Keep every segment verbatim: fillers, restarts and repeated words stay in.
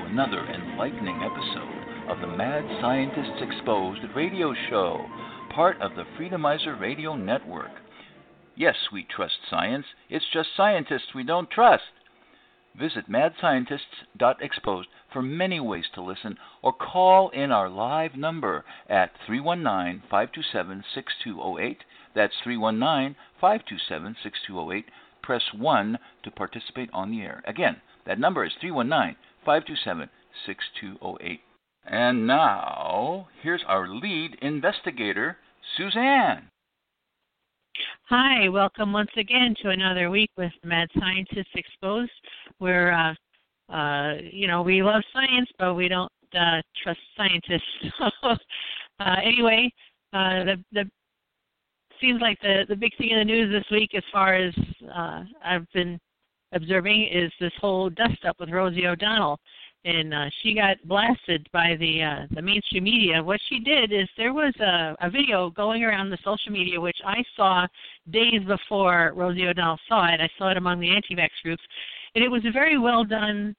another enlightening episode of the Mad Scientists Exposed radio show, part of the Freedomizer Radio Network. Yes, we trust science. It's just scientists we don't trust. Visit mad scientists dot exposed for many ways to listen, or call in our live number at three one nine, five two seven, six two zero eight. That's three one nine, five two seven, six two zero eight. Press one to participate on the air. Again, that number is three one nine, five two seven, six two zero eight. And now, here's our lead investigator, Suzanne. Hi, welcome once again to another week with Mad Scientists Exposed, where, uh, uh, you know, we love science, but we don't uh, trust scientists. uh, anyway, uh, the, the seems like the, the big thing in the news this week, as far as uh, I've been observing, is this whole dust-up with Rosie O'Donnell. And uh, she got blasted by the uh, the mainstream media. What she did is there was a, a video going around the social media, which I saw days before Rosie O'Donnell saw it. I saw it among the anti-vax groups. And it was a very well-done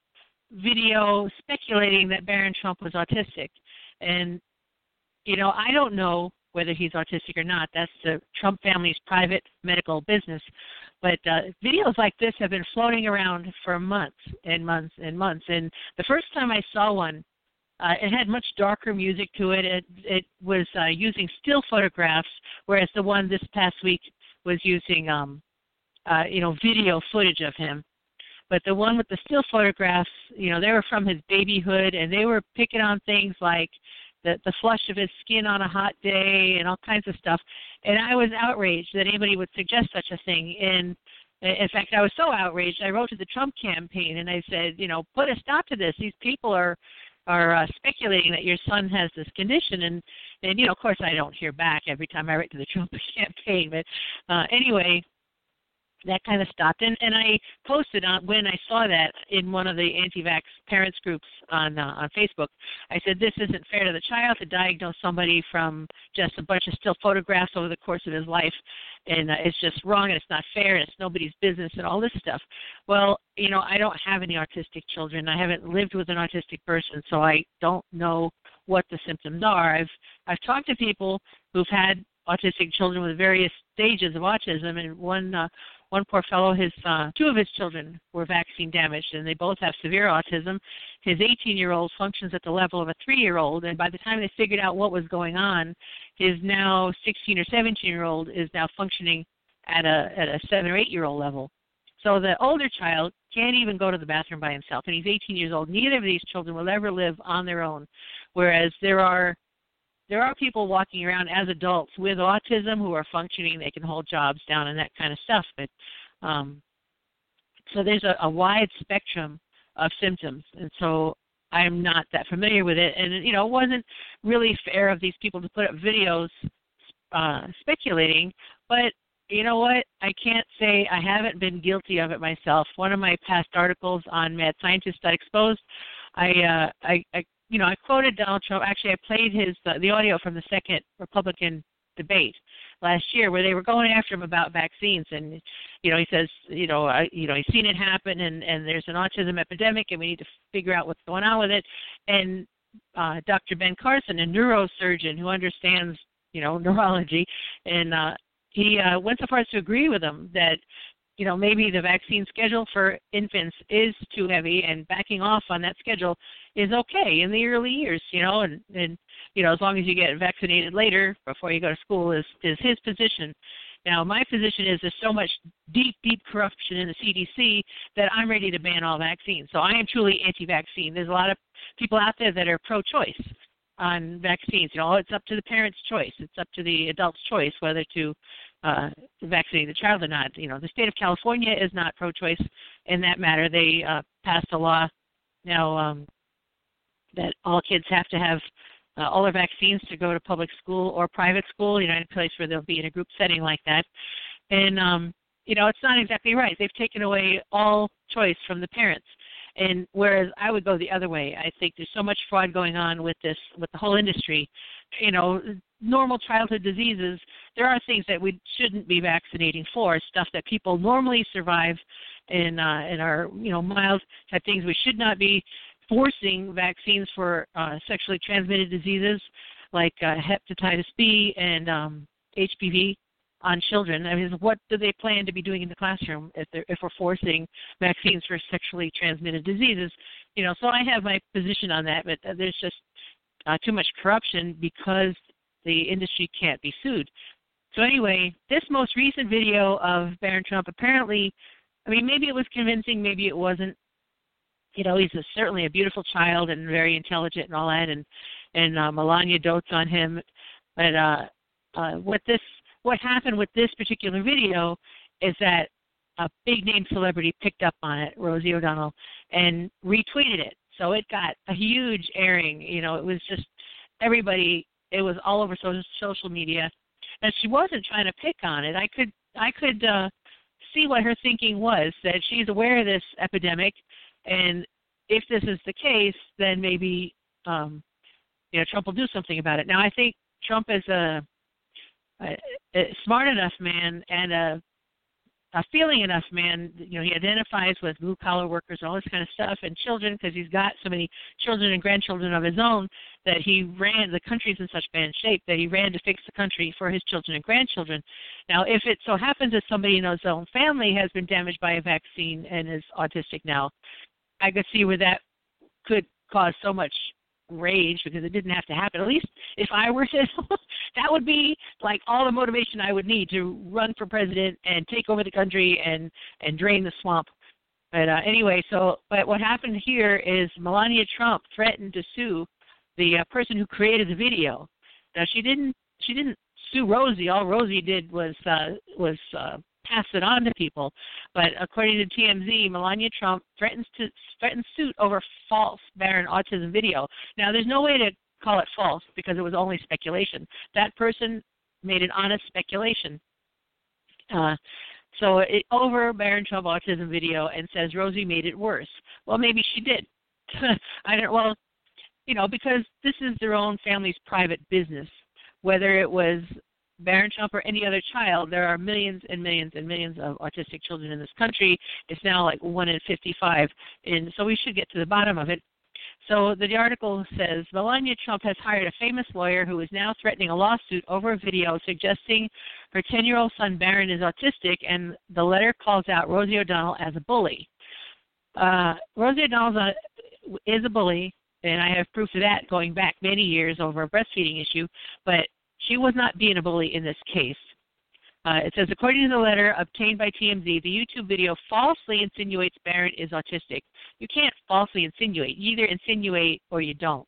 video speculating that Barron Trump was autistic. And, you know, I don't know whether he's autistic or not. That's the Trump family's private medical business. But uh, videos like this have been floating around for months and months and months. And the first time I saw one, uh, it had much darker music to it. It, it was uh, using still photographs, whereas the one this past week was using, um, uh, you know, video footage of him. But the one with the still photographs, you know, they were from his babyhood, and they were picking on things like the, the flush of his skin on a hot day and all kinds of stuff. And I was outraged that anybody would suggest such a thing. And in fact, I was so outraged, I wrote to the Trump campaign and I said, you know, put a stop to this. These people are are uh, speculating that your son has this condition. And, and, you know, of course I don't hear back every time I write to the Trump campaign. But uh, anyway, that kind of stopped. And, and I posted on when I saw that in one of the anti-vax parents groups on uh, on Facebook. I said, this isn't fair to the child to diagnose somebody from just a bunch of still photographs over the course of his life. And uh, it's just wrong, and it's not fair, and it's nobody's business, and all this stuff. Well, you know, I don't have any autistic children. I haven't lived with an autistic person, so I don't know what the symptoms are. I've I've talked to people who've had autistic children with various stages of autism, and one uh, one poor fellow, his uh, two of his children were vaccine damaged, and they both have severe autism. His eighteen-year-old functions at the level of a three-year-old, and by the time they figured out what was going on, his now sixteen or seventeen-year-old is now functioning at a at a seven or eight-year-old level. So the older child can't even go to the bathroom by himself, and he's eighteen years old. Neither of these children will ever live on their own, whereas there are There are people walking around as adults with autism who are functioning. They can hold jobs down and that kind of stuff. But um, so there's a, a wide spectrum of symptoms, and so I'm not that familiar with it. And you know, it wasn't really fair of these people to put up videos uh, speculating. But you know what? I can't say I haven't been guilty of it myself. One of my past articles on Mad Scientists Exposed, I, uh, I, I You know, I quoted Donald Trump. Actually, I played his uh, the audio from the second Republican debate last year, where they were going after him about vaccines. And you know, he says, you know, I, you know, he's seen it happen, and, and there's an autism epidemic, and we need to figure out what's going on with it. And uh, Doctor Ben Carson, a neurosurgeon who understands, you know, neurology, and uh, he uh, went so far as to agree with him that, you know, maybe the vaccine schedule for infants is too heavy, and backing off on that schedule is okay in the early years, you know, and, and you know, as long as you get vaccinated later before you go to school is, is his position. Now, my position is there's so much deep, deep corruption in the C D C that I'm ready to ban all vaccines. So I am truly anti-vaccine. There's a lot of people out there that are pro-choice on vaccines. You know, it's up to the parent's choice. It's up to the adult's choice whether to uh, vaccinate the child or not. You know, the state of California is not pro-choice in that matter. They uh, passed a law now um, that all kids have to have uh, all their vaccines to go to public school or private school, you know, in a place where they'll be in a group setting like that. And, um, you know, it's not exactly right. They've taken away all choice from the parents. And whereas I would go the other way, I think there's so much fraud going on with this, with the whole industry. You know, normal childhood diseases, there are things that we shouldn't be vaccinating for, stuff that people normally survive and, uh, and are, you know, mild type things we should not be forcing vaccines for uh, sexually transmitted diseases like uh, hepatitis B and um, H P V on children. I mean, what do they plan to be doing in the classroom if, they're, if we're forcing vaccines for sexually transmitted diseases? You know, so I have my position on that, but there's just uh, too much corruption because the industry can't be sued. So anyway, this most recent video of Barron Trump, apparently, I mean, maybe it was convincing, maybe it wasn't. You know, he's a, certainly a beautiful child and very intelligent and all that, and and uh, Melania dotes on him. But uh, uh, what this, what happened with this particular video is that a big name celebrity picked up on it, Rosie O'Donnell, and retweeted it. So it got a huge airing. You know, it was just everybody. It was all over social social media, and she wasn't trying to pick on it. I could I could uh, see what her thinking was, that she's aware of this epidemic. And if this is the case, then maybe um, you know Trump will do something about it. Now, I think Trump is a, a, a smart enough man and a, a feeling enough man. You know, he identifies with blue collar workers and all this kind of stuff, and children, because he's got so many children and grandchildren of his own that he ran. The country's in such bad shape that he ran to fix the country for his children and grandchildren. Now, if it so happens that somebody in his own family has been damaged by a vaccine and is autistic now, I could see where that could cause so much rage, because it didn't have to happen. At least if I were to, that would be like all the motivation I would need to run for president and take over the country and, and drain the swamp. But uh, anyway, so but what happened here is Melania Trump threatened to sue the uh, person who created the video. Now she didn't she didn't sue Rosie. All Rosie did was uh, was uh, pass it on to people. But according to T M Z, Melania Trump threatens to threatens suit over false Barron autism video. Now, there's no way to call it false because it was only speculation. That person made an honest speculation. Uh, so it, over Barron Trump autism video, and says Rosie made it worse. Well, maybe she did. I don't. Well, you know, because this is their own family's private business. Whether it was Barron Trump or any other child, there are millions and millions and millions of autistic children in this country. It's now like one in fifty-five, and so we should get to the bottom of it. So the article says, Melania Trump has hired a famous lawyer who is now threatening a lawsuit over a video suggesting her ten-year-old son Barron is autistic, and the letter calls out Rosie O'Donnell as a bully. Uh, Rosie O'Donnell is a bully, and I have proof of that going back many years over a breastfeeding issue, but she was not being a bully in this case. Uh, it says, according to the letter obtained by T M Z, the YouTube video falsely insinuates Barron is autistic. You can't falsely insinuate. You either insinuate or you don't.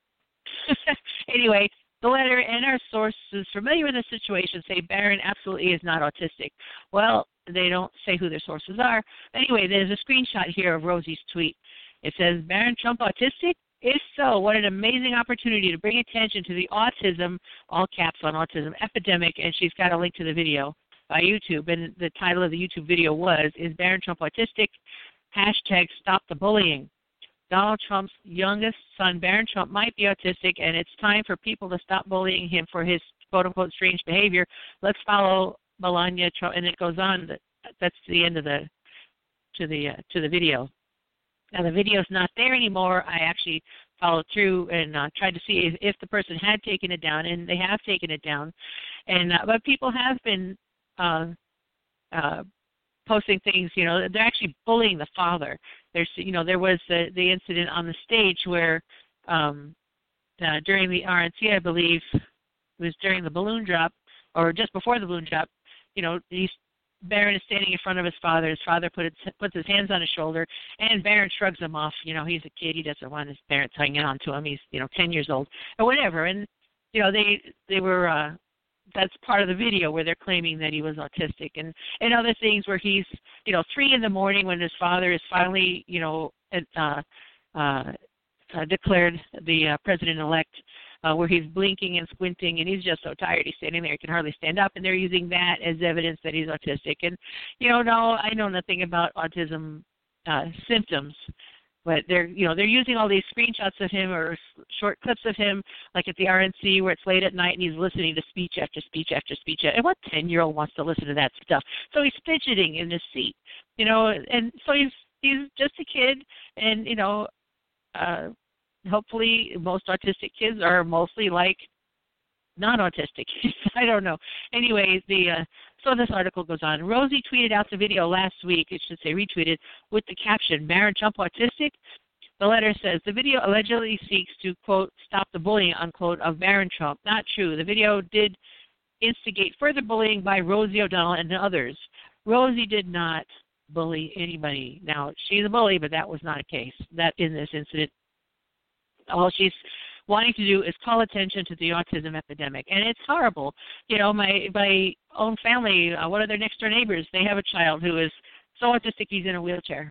Anyway, the letter and our sources familiar with the situation say Barron absolutely is not autistic. Well, they don't say who their sources are. Anyway, there's a screenshot here of Rosie's tweet. It says, Barron Trump autistic? If so, what an amazing opportunity to bring attention to the autism, all caps on autism, epidemic, and she's got a link to the video by YouTube, and the title of the YouTube video was, Is Barron Trump Autistic? Hashtag Stop the Bullying. Donald Trump's youngest son, Barron Trump, might be autistic, and it's time for people to stop bullying him for his quote-unquote strange behavior. Let's follow Melania Trump, and it goes on. That's the end of the, to the, uh, to the video. Now, the video's not there anymore. I actually followed through and uh, tried to see if, if the person had taken it down, and they have taken it down. And uh, but people have been uh, uh, posting things. You know, they're actually bullying the father. There's, you know, there was the, the incident on the stage where um, uh, during the R N C, I believe, it was during the balloon drop or just before the balloon drop. You know, these. Barron is standing in front of his father. His father put his, puts his hands on his shoulder, and Barron shrugs him off. You know, he's a kid. He doesn't want his parents hanging on to him. He's, you know, ten years old or whatever. And, you know, they they were, uh, that's part of the video where they're claiming that he was autistic. And, and other things where he's, you know, three in the morning when his father is finally, you know, uh, uh, uh, declared the uh, president-elect, Uh, where he's blinking and squinting, and he's just so tired. He's standing there; he can hardly stand up, and they're using that as evidence that he's autistic. And you know, no, I know nothing about autism uh, symptoms, but they're, you know, they're using all these screenshots of him or s- short clips of him, like at the R N C where it's late at night and he's listening to speech after speech after speech. And what ten-year-old wants to listen to that stuff? So he's fidgeting in his seat, you know, and so he's he's just a kid, and you know. Uh, hopefully most autistic kids are mostly like non-autistic. I don't know. Anyway, the uh, so this article goes on. Rosie tweeted out the video last week, it should say retweeted, with the caption, Barron Trump autistic? The letter says, the video allegedly seeks to, quote, stop the bullying, unquote, of Barron Trump. Not true. The video did instigate further bullying by Rosie O'Donnell and others. Rosie did not bully anybody. Now, she's a bully, but that was not a case that in this incident. All she's wanting to do is call attention to the autism epidemic, and it's horrible. You know, my my own family, uh, one of their next door neighbors, they have a child who is so autistic he's in a wheelchair,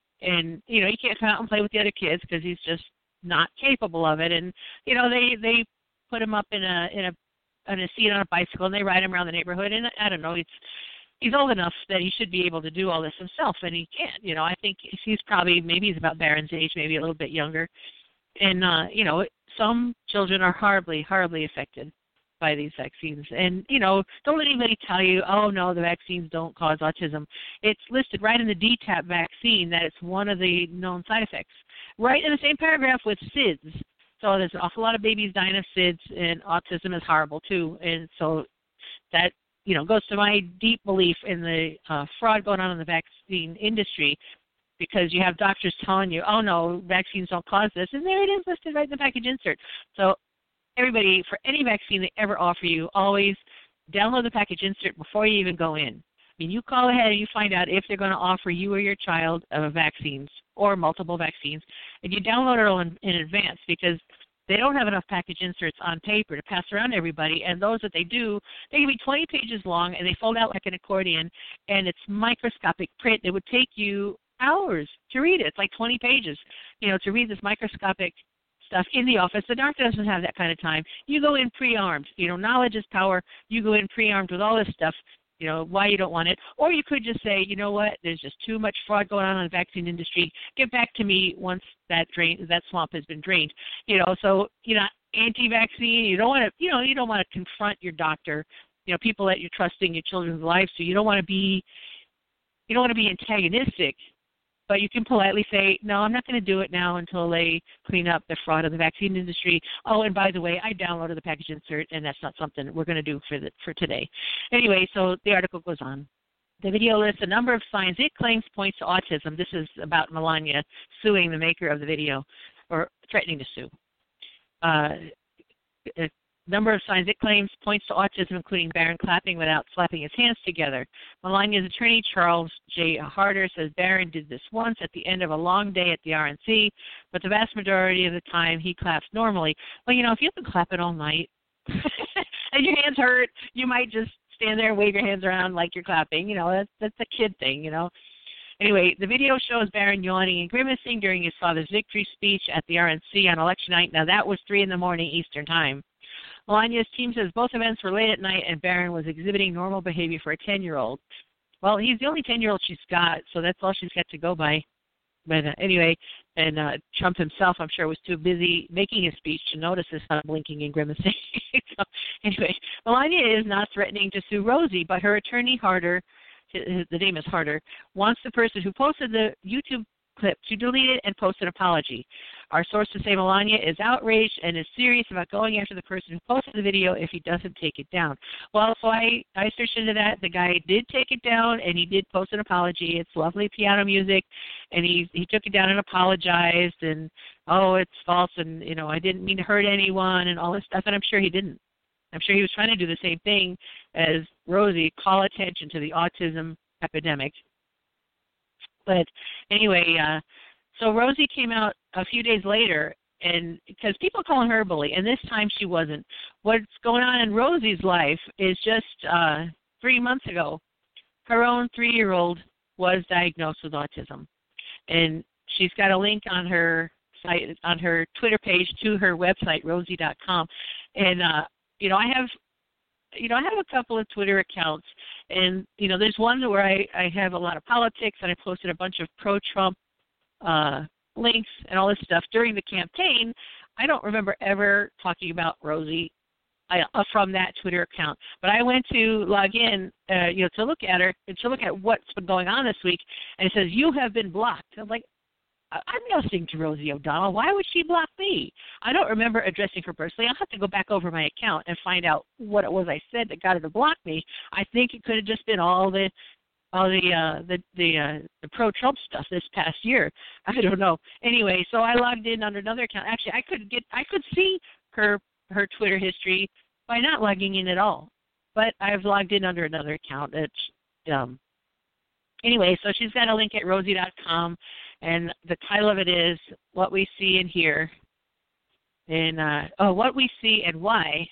and you know he can't come out and play with the other kids because he's just not capable of it. And you know they they put him up in a in a in a seat on a bicycle and they ride him around the neighborhood. And I don't know, he's he's old enough that he should be able to do all this himself, and he can't. You know, I think he's probably maybe he's about Barron's age, maybe a little bit younger. And, uh, you know, some children are horribly, horribly affected by these vaccines. And, you know, don't let anybody tell you, oh, no, the vaccines don't cause autism. It's listed right in the D TAP vaccine that it's one of the known side effects. Right in the same paragraph with S I D S. So there's an awful lot of babies dying of S I D S, and autism is horrible, too. And so that, you know, goes to my deep belief in the uh, fraud going on in the vaccine industry, because you have doctors telling you, oh, no, vaccines don't cause this. And there it is listed right in the package insert. So everybody, for any vaccine they ever offer you, always download the package insert before you even go in. I mean, you call ahead and you find out if they're going to offer you or your child uh, vaccines or multiple vaccines, and you download it all in, in advance, because they don't have enough package inserts on paper to pass around to everybody, and those that they do, they can be twenty pages long, and they fold out like an accordion, and it's microscopic print. It would take you hours to read it. It's like twenty pages, you know, to read this microscopic stuff in the office. The doctor doesn't have that kind of time. You go in pre-armed. You know, knowledge is power. You go in pre-armed with all this stuff, you know, why you don't want it. Or you could just say, you know what, there's just too much fraud going on in the vaccine industry. Get back to me once that drain, that swamp has been drained. You know, so, you know, anti-vaccine, you don't want to, you know, you don't want to confront your doctor, you know, people that you're trusting your children's lives, so you don't want to be, you don't want to be antagonistic. But you can politely say, no, I'm not going to do it now until they clean up the fraud of the vaccine industry. Oh, and by the way, I downloaded the package insert, and that's not something we're going to do for the, for today. Anyway, so the article goes on. The video lists a number of signs it claims points to autism. This is about Melania suing the maker of the video, or threatening to sue. Uh, a number of signs it claims points to autism, including Barron clapping without slapping his hands together. Melania's attorney, Charles J. Harder, says Barron did this once at the end of a long day at the R N C, but the vast majority of the time he claps normally. Well, you know, if you've been clapping all night and your hands hurt, you might just stand there and wave your hands around like you're clapping. You know, that's, that's a kid thing, you know. Anyway, the video shows Barron yawning and grimacing during his father's victory speech at the R N C on election night. Now, that was three in the morning Eastern time. Melania's team says both events were late at night and Barron was exhibiting normal behavior for a ten-year-old. Well, he's the only ten-year-old she's got, so that's all she's got to go by. But uh, anyway, and uh, Trump himself, I'm sure, was too busy making his speech to notice his son blinking and grimacing. So anyway, Melania is not threatening to sue Rosie, but her attorney, Harder, his, the name is Harder, wants the person who posted the YouTube clip to delete it and post an apology. Our sources say Melania is outraged and is serious about going after the person who posted the video if he doesn't take it down. Well, so I, I searched into that. The guy did take it down, and he did post an apology. It's lovely piano music, and he he took it down and apologized, and, oh, it's false, and, you know, I didn't mean to hurt anyone and all this stuff, and I'm sure he didn't. I'm sure he was trying to do the same thing as Rosie, call attention to the autism epidemic. But anyway, uh, so Rosie came out a few days later, and because people are calling her a bully, and this time she wasn't. What's going on in Rosie's life is just uh, three months ago, her own three-year-old was diagnosed with autism, and she's got a link on her site, on her Twitter page to her website, rosie dot com, and uh, you know I have. You know, I have a couple of Twitter accounts, and, you know, there's one where I, I have a lot of politics, and I posted a bunch of pro-Trump uh, links and all this stuff during the campaign. I don't remember ever talking about Rosie I, uh, from that Twitter account, but I went to log in, uh, you know, to look at her, and to look at what's been going on this week, and it says, you have been blocked. I'm like, I'm listening to Rosie O'Donnell. Why would she block me? I don't remember addressing her personally. I'll have to go back over my account and find out what it was I said that got her to block me. I think it could have just been all the all the uh, the the, uh, the pro-Trump stuff this past year. I don't know. Anyway, so I logged in under another account. Actually, I could get I could see her her Twitter history by not logging in at all. But I've logged in under another account. It's um. Anyway, so she's got a link at rosie dot com, and the title of it is What We See and Hear. And, uh, oh, What We See and Why.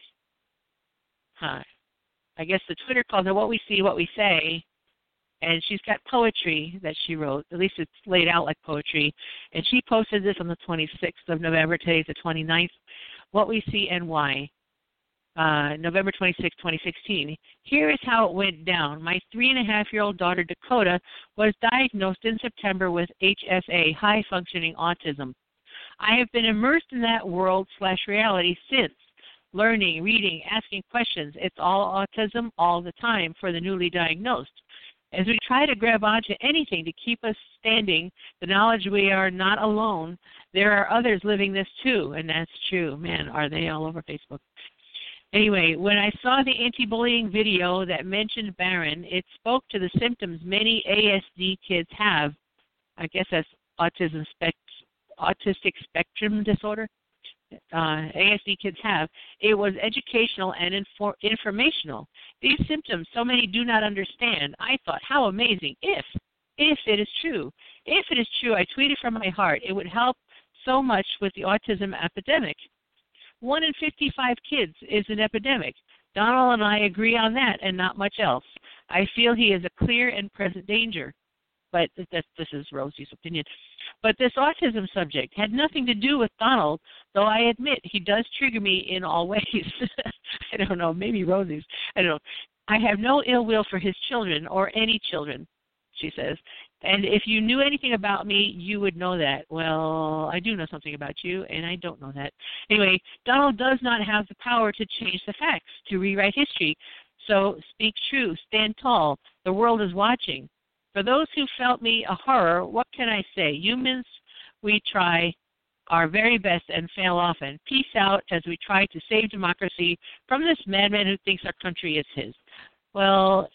Huh. I guess the Twitter calls it What We See, What We Say. And she's got poetry that she wrote. At least it's laid out like poetry. And she posted this on the twenty-sixth of November. Today's the twenty-ninth. What We See and Why. Uh, November twenty-sixth, twenty sixteen. Here is how it went down. My three-and-a-half-year-old daughter, Dakota, was diagnosed in September with H S A, high-functioning autism. I have been immersed in that world slash reality since. Learning, reading, asking questions. It's all autism all the time for the newly diagnosed. As we try to grab onto anything to keep us standing, the knowledge we are not alone, there are others living this too, and that's true. Man, are they all over Facebook. Anyway, when I saw the anti-bullying video that mentioned Barron, it spoke to the symptoms many A S D kids have. I guess that's autism spec- autistic spectrum disorder. Uh, A S D kids have. It was educational and infor- informational. These symptoms so many do not understand. I thought, how amazing if, if it is true. If it is true, I tweeted from my heart. It would help so much with the autism epidemic. One in fifty-five kids is an epidemic. Donald and I agree on that and not much else. I feel he is a clear and present danger. But this, this is Rosie's opinion. But this autism subject had nothing to do with Donald, though I admit he does trigger me in all ways. I don't know, maybe Rosie's. I don't know. I have no ill will for his children or any children, she says. And if you knew anything about me, you would know that. Well, I do know something about you, and I don't know that. Anyway, Donald does not have the power to change the facts, to rewrite history. So speak true, stand tall. The world is watching. For those who felt me a horror, what can I say? Humans, we try our very best and fail often. Peace out as we try to save democracy from this madman who thinks our country is his. Well...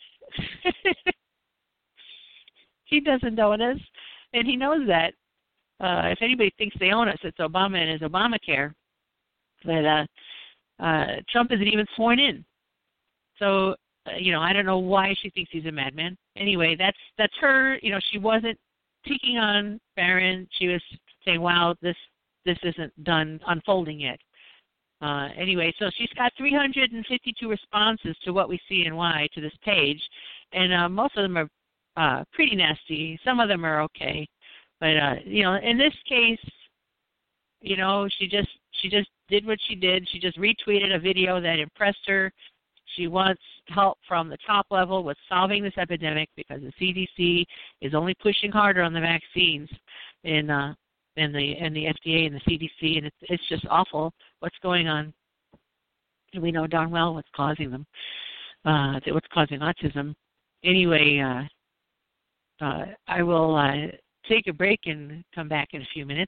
He doesn't own us, and he knows that. Uh, if anybody thinks they own us, it's Obama and his Obamacare. But uh, uh, Trump isn't even sworn in. So, uh, you know, I don't know why she thinks he's a madman. Anyway, that's that's her. You know, she wasn't picking on Barron. She was saying, wow, this, this isn't done unfolding yet. Uh, anyway, so she's got three hundred fifty-two responses to What We See and Why to this page, and uh, most of them are Uh, pretty nasty. Some of them are okay, but uh, you know, in this case, you know, she just she just did what she did. She just retweeted a video that impressed her. She wants help from the top level with solving this epidemic because the C D C is only pushing harder on the vaccines, and uh, and the and the F D A and the C D C, and it's it's just awful what's going on. And we know darn well what's causing them, uh, what's causing autism. Anyway. Uh, Uh, I will uh, take a break and come back in a few minutes.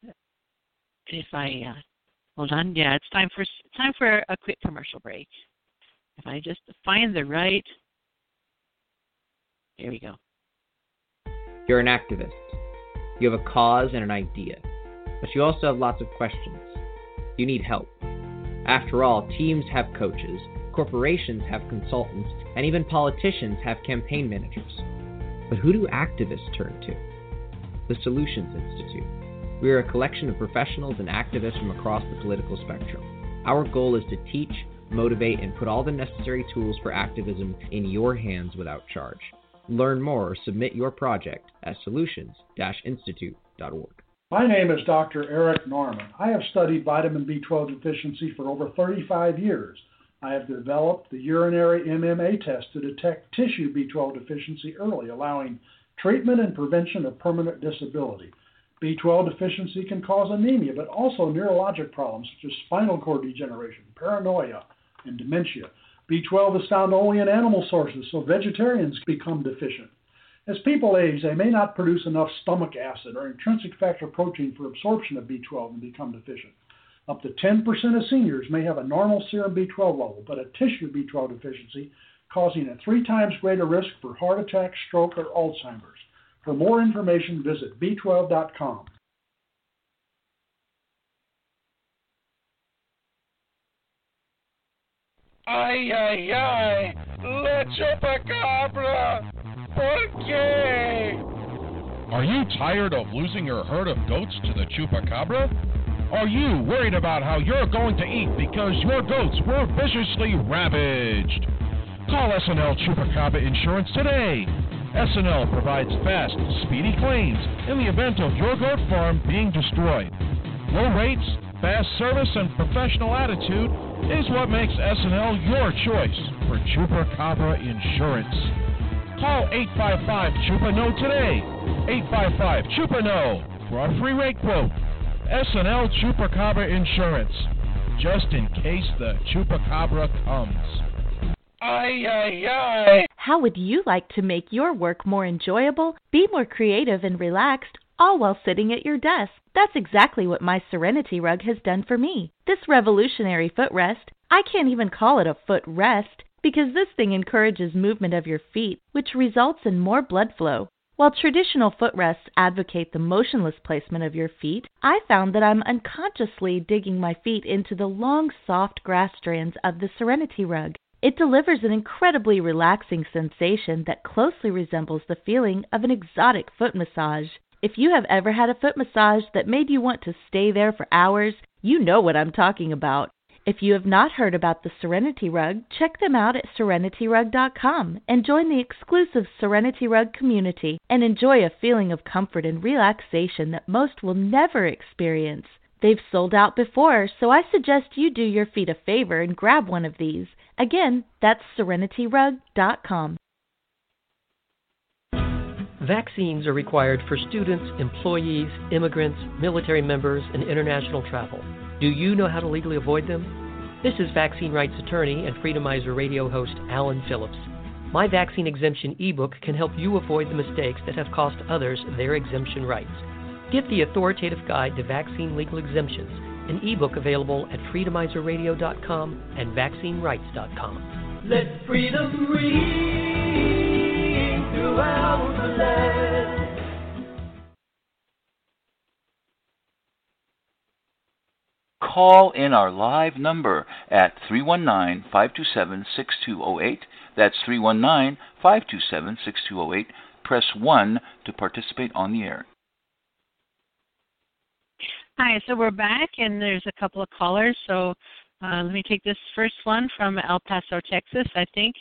If I uh, hold on, yeah, it's time for time for a quick commercial break. If I just find the right, there we go. You're an activist. You have a cause and an idea, but you also have lots of questions. You need help. After all, teams have coaches, corporations have consultants, and even politicians have campaign managers. But who do activists turn to? The Solutions Institute. We are a collection of professionals and activists from across the political spectrum. Our goal is to teach, motivate, and put all the necessary tools for activism in your hands without charge. Learn more or submit your project at solutions dash institute dot org. My name is Doctor Eric Norman. I have studied vitamin B twelve deficiency for over thirty-five years. I have developed the urinary M M A test to detect tissue B twelve deficiency early, allowing treatment and prevention of permanent disability. B twelve deficiency can cause anemia, but also neurologic problems such as spinal cord degeneration, paranoia, and dementia. B twelve is found only in animal sources, so vegetarians become deficient. As people age, they may not produce enough stomach acid or intrinsic factor protein for absorption of B twelve and become deficient. Up to ten percent of seniors may have a normal serum B twelve level, but a tissue B twelve deficiency causing a three times greater risk for heart attack, stroke, or Alzheimer's. For more information, visit B twelve dot com. Ay, ay, ay, la chupacabra, ¿por qué? Are you tired of losing your herd of goats to the chupacabra? Are you worried about how you're going to eat because your goats were viciously ravaged? Call S N L Chupacabra Insurance today. S N L provides fast, speedy claims in the event of your goat farm being destroyed. Low rates, fast service, and professional attitude is what makes S N L your choice for Chupacabra Insurance. Call eight five five, C H U P A N O today. eight five five, C H U P A N O for a free rate quote. S N L Chupacabra Insurance, just in case the Chupacabra comes. Ay, ay, ay. How would you like to make your work more enjoyable, be more creative and relaxed, all while sitting at your desk? That's exactly what my Serenity Rug has done for me. This revolutionary footrest, I can't even call it a footrest, because this thing encourages movement of your feet, which results in more blood flow. While traditional footrests advocate the motionless placement of your feet, I found that I'm unconsciously digging my feet into the long, soft grass strands of the Serenity Rug. It delivers an incredibly relaxing sensation that closely resembles the feeling of an exotic foot massage. If you have ever had a foot massage that made you want to stay there for hours, you know what I'm talking about. If you have not heard about the Serenity Rug, check them out at serenity rug dot com and join the exclusive Serenity Rug community and enjoy a feeling of comfort and relaxation that most will never experience. They've sold out before, so I suggest you do your feet a favor and grab one of these. Again, that's serenity rug dot com. Vaccines are required for students, employees, immigrants, military members, and international travel. Do you know how to legally avoid them? This is vaccine rights attorney and Freedomizer radio host Alan Phillips. My vaccine exemption ebook can help you avoid the mistakes that have cost others their exemption rights. Get the authoritative guide to vaccine legal exemptions, an ebook available at freedomizer radio dot com and vaccine rights dot com. Let freedom ring throughout the land. Call in our live number at three one nine, five two seven, six two zero eight. That's three one nine, five two seven, six two zero eight. Press one to participate on the air. Hi, so we're back, and there's a couple of callers. So uh, let me take this first one from El Paso, Texas, I think.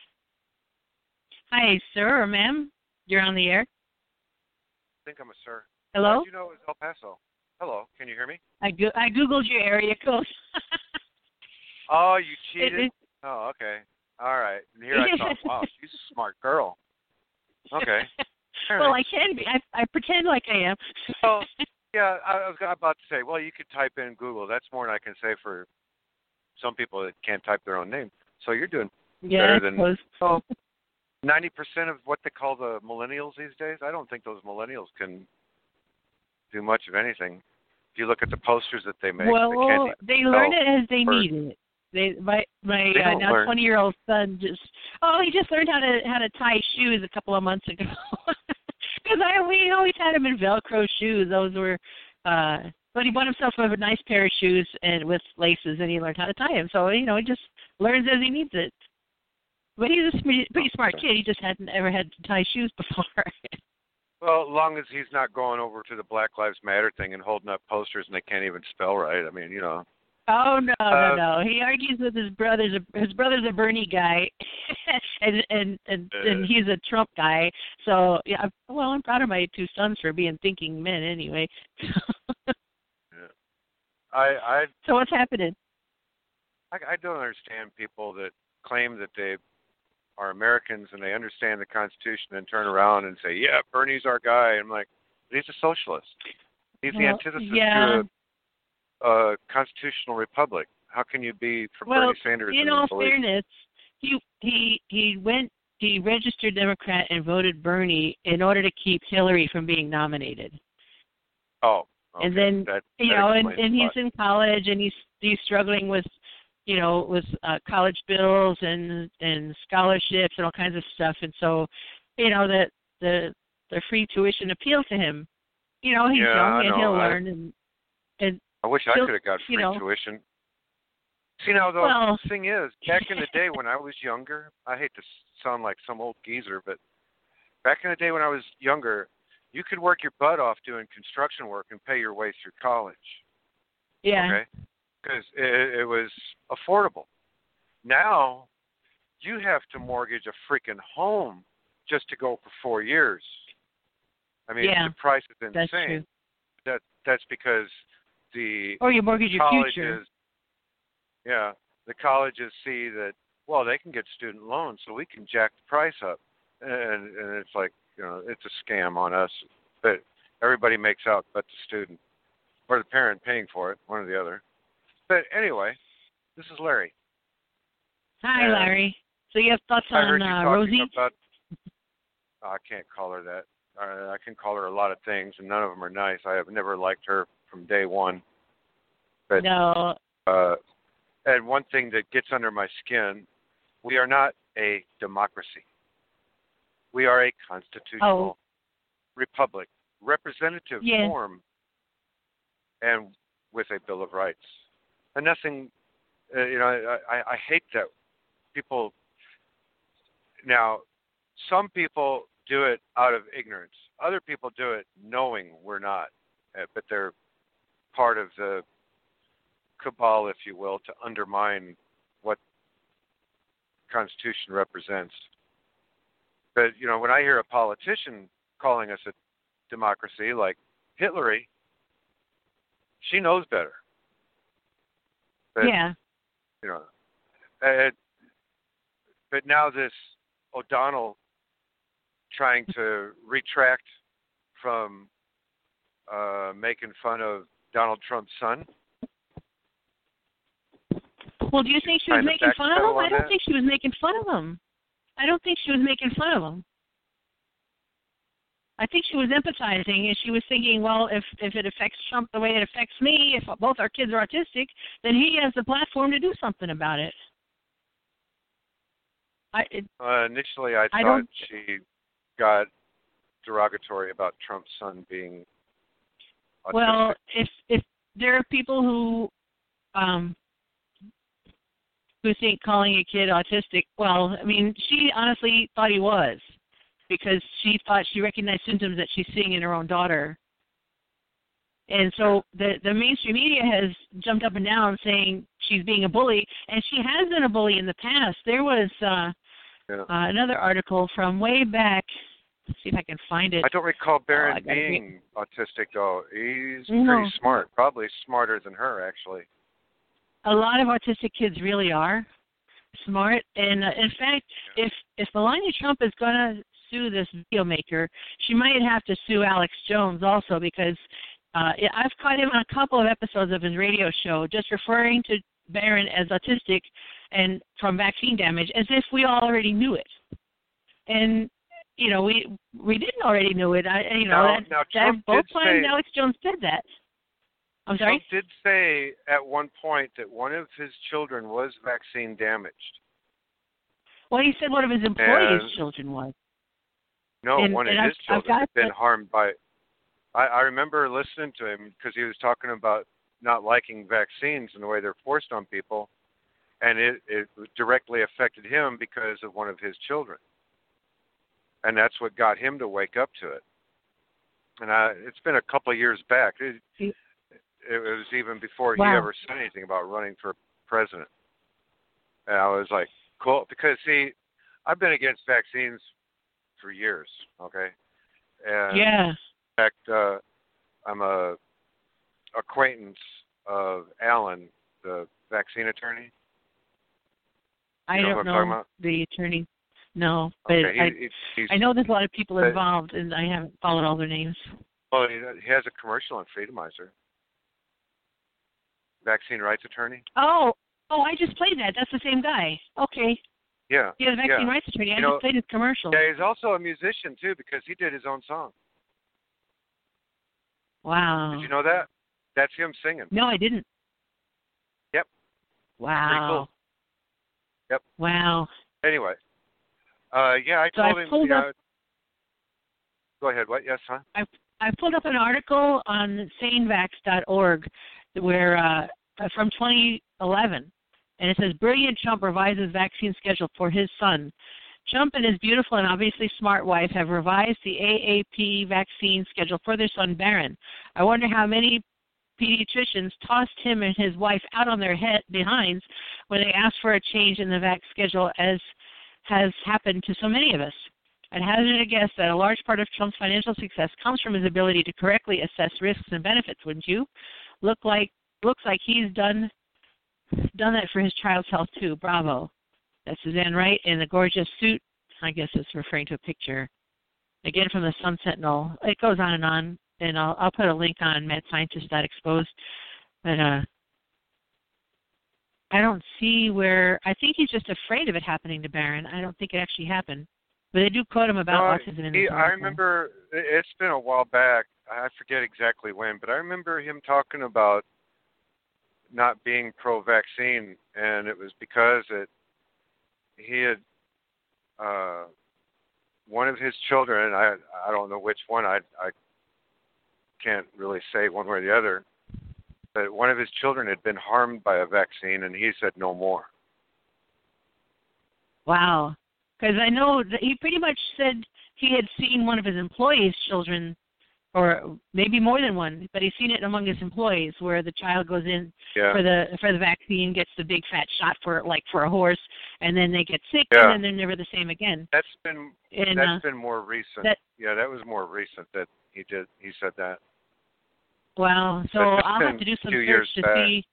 Hi, sir or ma'am. You're on the air. I think I'm a sir. Hello? How did you know it was El Paso? Hello, can you hear me? I, go- I Googled your area code. Oh, you cheated? It, it, oh, okay. All right. And here I thought, wow, she's a smart girl. Okay. Well, I can be. I, I pretend like I am. Well, yeah, I was about to say, well, you could type in Google. That's more than I can say for some people that can't type their own name. So you're doing yeah, better than oh, ninety percent of what they call the millennials these days. I don't think those millennials can do much of anything. If you look at the posters that they make, well, they, can't they learn it as they words. need it. They, my my they uh, now learn. twenty-year-old son just oh he just learned how to how to tie shoes a couple of months ago. Because I we always had him in Velcro shoes. Those were, uh, but he bought himself a nice pair of shoes and with laces, and he learned how to tie them. So you know he just learns as he needs it. But he's a pretty smart kid. He just hadn't ever had to tie shoes before. Well, as long as he's not going over to the Black Lives Matter thing and holding up posters and they can't even spell right. I mean, you know. Oh no, uh, no, no! He argues with his brother's. A, his brother's a Bernie guy, and and and, uh, and he's a Trump guy. So yeah, I'm, well, I'm proud of my two sons for being thinking men, anyway. yeah. I I. So what's happening? I, I don't understand people that claim that they are Americans and they understand the Constitution and turn around and say, "Yeah, Bernie's our guy." I'm like, he's a socialist. He's the well, antithesis yeah. to a Uh, constitutional republic. How can you be for well, Bernie Sanders? in all fairness, he he he went he registered Democrat and voted Bernie in order to keep Hillary from being nominated. Oh, okay. And then that, you that know, and, explains and a he's lot. in college and he's he's struggling with, you know, with uh, college bills and and scholarships and all kinds of stuff. And so, you know, the the the free tuition appeals to him. You know, he's Yeah, young I and know. he'll I- learn and and I wish I he'll- could have got free you know, tuition. See, now, the Well- thing is, back in the day when I was younger, I hate to sound like some old geezer, but back in the day when I was younger, you could work your butt off doing construction work and pay your way through college. yeah. Okay? Because it, it was affordable. Now, you have to mortgage a freaking home just to go for four years. I mean, Yeah, the price is insane. That's true. That that's because the Or you mortgage your colleges, future. yeah, the colleges see that, well, they can get student loans, so we can jack the price up, and and it's like, you know, it's a scam on us. But everybody makes out but the student or the parent paying for it, one or the other. But anyway, this is Larry. Hi, and Larry. So you have thoughts I heard on you uh, talking Rosie? about. Oh, I can't call her that. Uh, I can call her a lot of things, and none of them are nice. I have never liked her from day one. But No. uh, and one thing that gets under my skin, we are not a democracy. We are a constitutional Oh. republic, representative Yeah. form, and with a Bill of Rights. And nothing, uh, you know, I, I hate that people. Now, some people do it out of ignorance. Other people do it knowing we're not, uh, but they're part of the cabal, if you will, to undermine what the Constitution represents. But, you know, when I hear a politician calling us a democracy like Hillary, she knows better. But, Yeah. you know, uh, but now this O'Donnell trying to retract from uh, making fun of Donald Trump's son. Well, do you think she was Kind of making fun of backpedal him? on I don't that? think she was making fun of him. I don't think she was making fun of him. I think she was empathizing, and she was thinking, well, if if it affects Trump the way it affects me, if both our kids are autistic, then he has the platform to do something about it. I it, Uh, initially, I I thought don't- she got derogatory about Trump's son being autistic. well, if if there are people who um who think calling a kid autistic, well, I mean, she honestly thought he was, because she thought she recognized symptoms that she's seeing in her own daughter. And so the the mainstream media has jumped up and down saying she's being a bully, and she has been a bully in the past. There was uh, yeah. uh, another article from way back. Let's see if I can find it. I don't recall Barron Oh, I gotta being autistic, though. He's No. pretty smart, probably smarter than her, actually. A lot of autistic kids really are smart, and uh, in fact, if if Melania Trump is going to sue this video maker, she might have to sue Alex Jones also, because uh, I've caught him on a couple of episodes of his radio show just referring to Barron as autistic and from vaccine damage as if we all already knew it. And you know, we we didn't already know it. I, you know, Now- that, now that Trump both did times say- Alex Jones said that. I'm sorry? Trump did say at one point that one of his children was vaccine damaged. Well, he said one of his employees' And- children was. No, And- one and of I've- his I've children got had been the- harmed by. I, I remember listening to him because he was talking about not liking vaccines and the way they're forced on people, and it, it directly affected him because of one of his children, and that's what got him to wake up to it. And I, it's been a couple of years back. It, it was even before Wow. he ever said anything about running for president. And I was like, cool, because see, I've been against vaccines for years, okay? And Yeah. in fact, uh, I'm a acquaintance of Alan, the vaccine attorney. I You know who don't I'm talking know about? the attorney. No, but Okay, he, I, he, he's, I know there's a lot of people but- involved, and I haven't followed all their names. well, he, he has a commercial on Freedomizer. Vaccine rights attorney. Oh, oh, I just played that. That's the same guy. Okay. Yeah. He has a vaccine yeah. rights attorney. I you just know, played his commercial. Yeah, he's also a musician too because he did his own song. Wow. Did you know that? That's him singing. No, I didn't. Yep. Wow. Pretty cool. Yep. Wow. Anyway. Uh, yeah, I so told I him. Pulled Yeah, up, go ahead. What? Yes, huh? I I pulled up an article on sanevax dot org where uh, from twenty eleven, and it says brilliant Trump revises vaccine schedule for his son. Trump and his beautiful and obviously smart wife have revised the A A P vaccine schedule for their son Barron. I wonder how many pediatricians tossed him and his wife out on their head behinds when they asked for a change in the vax schedule, as has happened to so many of us. I'd hazard a guess that a large part of Trump's financial success comes from his ability to correctly assess risks and benefits, wouldn't you? Look like looks like he's done done that for his child's health too. Bravo. That's Suzanne Wright in the gorgeous suit. I guess it's referring to a picture. Again from the Sun Sentinel. It goes on and on, and I'll I'll put a link on mad scientist dot exposed. But uh I don't see where I think he's just afraid of it happening to Barron. I don't think it actually happened. But they do quote him about no, autism in he, this I article. remember, it's been a while back. I forget exactly when, but I remember him talking about not being pro-vaccine, and it was because it, he had, uh, one of his children, I I don't know which one, I, I can't really say one way or the other, but one of his children had been harmed by a vaccine, and he said no more. Wow. Because I know that he pretty much said he had seen one of his employees' children, or maybe more than one, but he's seen it among his employees where the child goes in yeah. for the for the vaccine, gets the big fat shot for like for a horse, and then they get sick, yeah. and then they're never the same again. That's been and, that's uh, been more recent. that, yeah, that was more recent that he did. He said that. Wow. So I'll have to do some search to back. see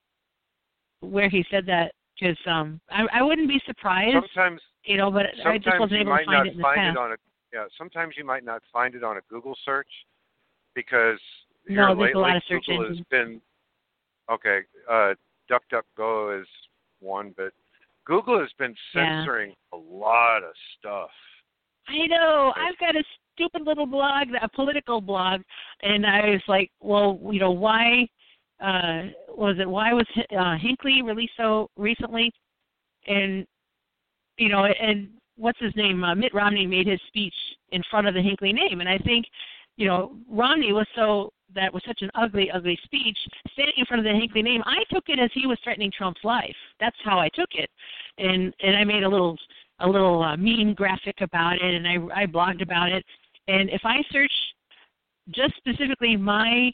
where he said that, because um, I I wouldn't be surprised. Sometimes. You know, but I just wasn't able to find it in the past. It on a, yeah, sometimes you might not find it on a Google search because no, here there's lately a lot of search Google engines. has been okay. Uh, DuckDuckGo is one, but Google has been censoring yeah. a lot of stuff. I know. I've got a stupid little blog, a political blog, and I was like, well, you know, why uh, was it? Why was uh, Hinckley released so recently? And you know, and what's his name? Uh, Mitt Romney made his speech in front of the Hinckley name, and I think, you know, Romney was so that was such an ugly, ugly speech. Standing in front of the Hinckley name, I took it as he was threatening Trump's life. That's how I took it, and and I made a little a little uh, meme graphic about it, and I I blogged about it. And if I search just specifically my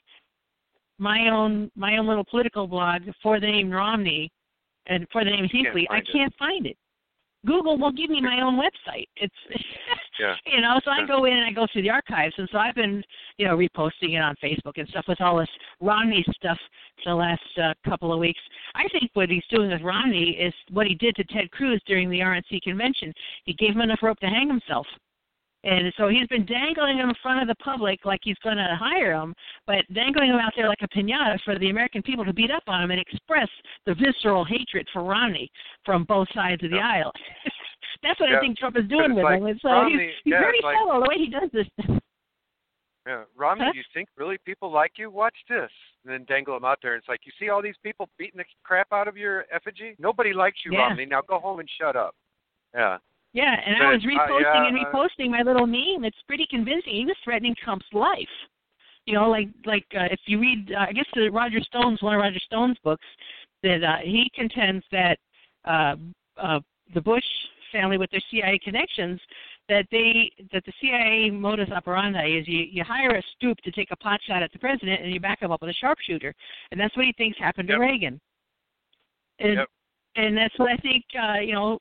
my own my own little political blog for the name Romney and for the name Hinckley, I can't find it. Google won't give me my own website. It's, yeah. you know, so I go in and I go through the archives, and so I've been, you know, reposting it on Facebook and stuff with all this Romney stuff for the last uh, couple of weeks. I think what he's doing with Romney is what he did to Ted Cruz during the R N C convention. He gave him enough rope to hang himself. And so he's been dangling him in front of the public like he's going to hire him, but dangling him out there like a piñata for the American people to beat up on him and express the visceral hatred for Romney from both sides of the yeah. aisle. That's what yeah. I think Trump is doing with like him. And so Romney, he's, he's yeah, very like, subtle the way he does this. Yeah, Romney, huh? you think really people like you? Watch this. And then dangle him out there. It's like, you see all these people beating the crap out of your effigy? Nobody likes you, yeah. Romney. Now go home and shut up. Yeah. Yeah, and but, I was reposting uh, yeah, and reposting my little meme. It's pretty convincing. He was threatening Trump's life. You know, like like uh, if you read, uh, I guess the Roger Stone's one of Roger Stone's books, that uh, he contends that uh, uh, the Bush family with their C I A connections, that they that the C I A modus operandi is you, you hire a stoop to take a pot shot at the president and you back him up with a sharpshooter, and that's what he thinks happened yep. to Reagan. And yep. and that's what I think. Uh, you know.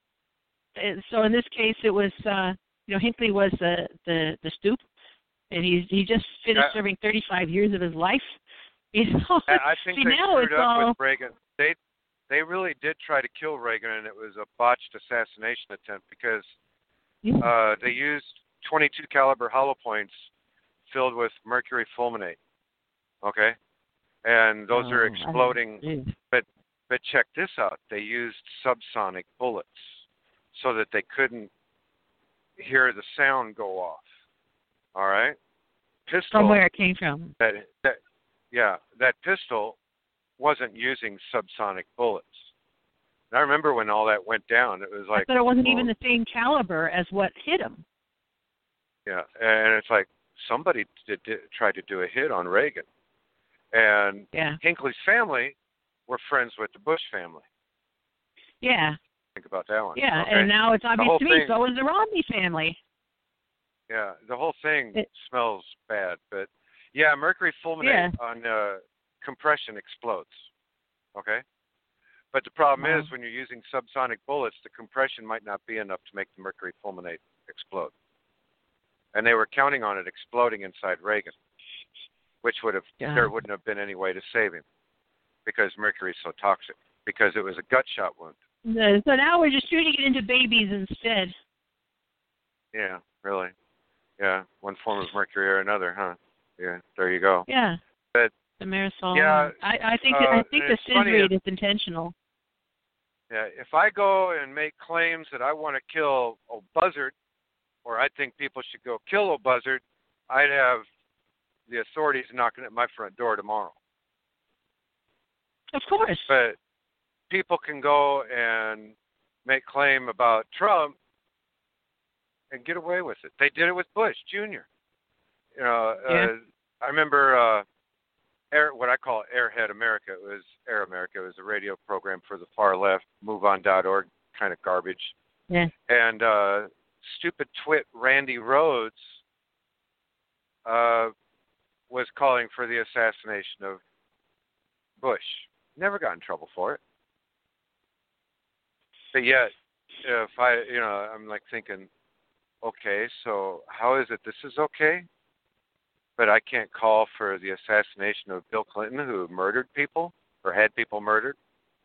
So in this case, it was uh, you know Hinckley was the the, the stoop, and he's he just finished yeah. serving thirty-five years of his life. You know, I think see, they now screwed it's up all... with Reagan. They they really did try to kill Reagan, and it was a botched assassination attempt because yeah. uh, they used twenty-two caliber hollow points filled with mercury fulminate. Okay, and those oh, are exploding. I, but but check this out. They used subsonic bullets. so that they couldn't hear the sound go off. All right? Pistol. From where it came from. That, that, yeah, that pistol wasn't using subsonic bullets. And I remember when all that went down, it was like... But it wasn't well, even the same caliber as what hit him. Yeah, and it's like somebody did, did, tried to do a hit on Reagan. And yeah. Hinckley's family were friends with the Bush family. Yeah. Think about that one. Yeah, okay? and now it's obvious to me, thing, so is the Romney family. Yeah, the whole thing it, smells bad. But, yeah, mercury fulminate yeah. on uh, compression explodes. Okay? But the problem wow. is when you're using subsonic bullets, the compression might not be enough to make the mercury fulminate explode. And they were counting on it exploding inside Reagan, which would have yeah. there wouldn't have been any way to save him because mercury is so toxic, because it was a gut shot wound. So now we're just shooting it into babies instead. Yeah, really. Yeah, one form of mercury or another, huh? Yeah, there you go. Yeah. But the marisol. Yeah, I, I think uh, I think the sin rate is intentional. Yeah, if I go and make claims that I want to kill a buzzard, or I think people should go kill a buzzard, I'd have the authorities knocking at my front door tomorrow. Of course. But people can go and make claim about Trump and get away with it. They did it with Bush Junior You know, yeah. uh, I remember uh, Air, what I call Airhead America. It was Air America. It was a radio program for the far left, move on dot org kind of garbage. Yeah. And uh, stupid twit Randy Rhodes uh, was calling for the assassination of Bush. Never got in trouble for it. But yet, if I, you know, I'm like thinking, okay, so how is it this is okay, but I can't call for the assassination of Bill Clinton, who murdered people or had people murdered,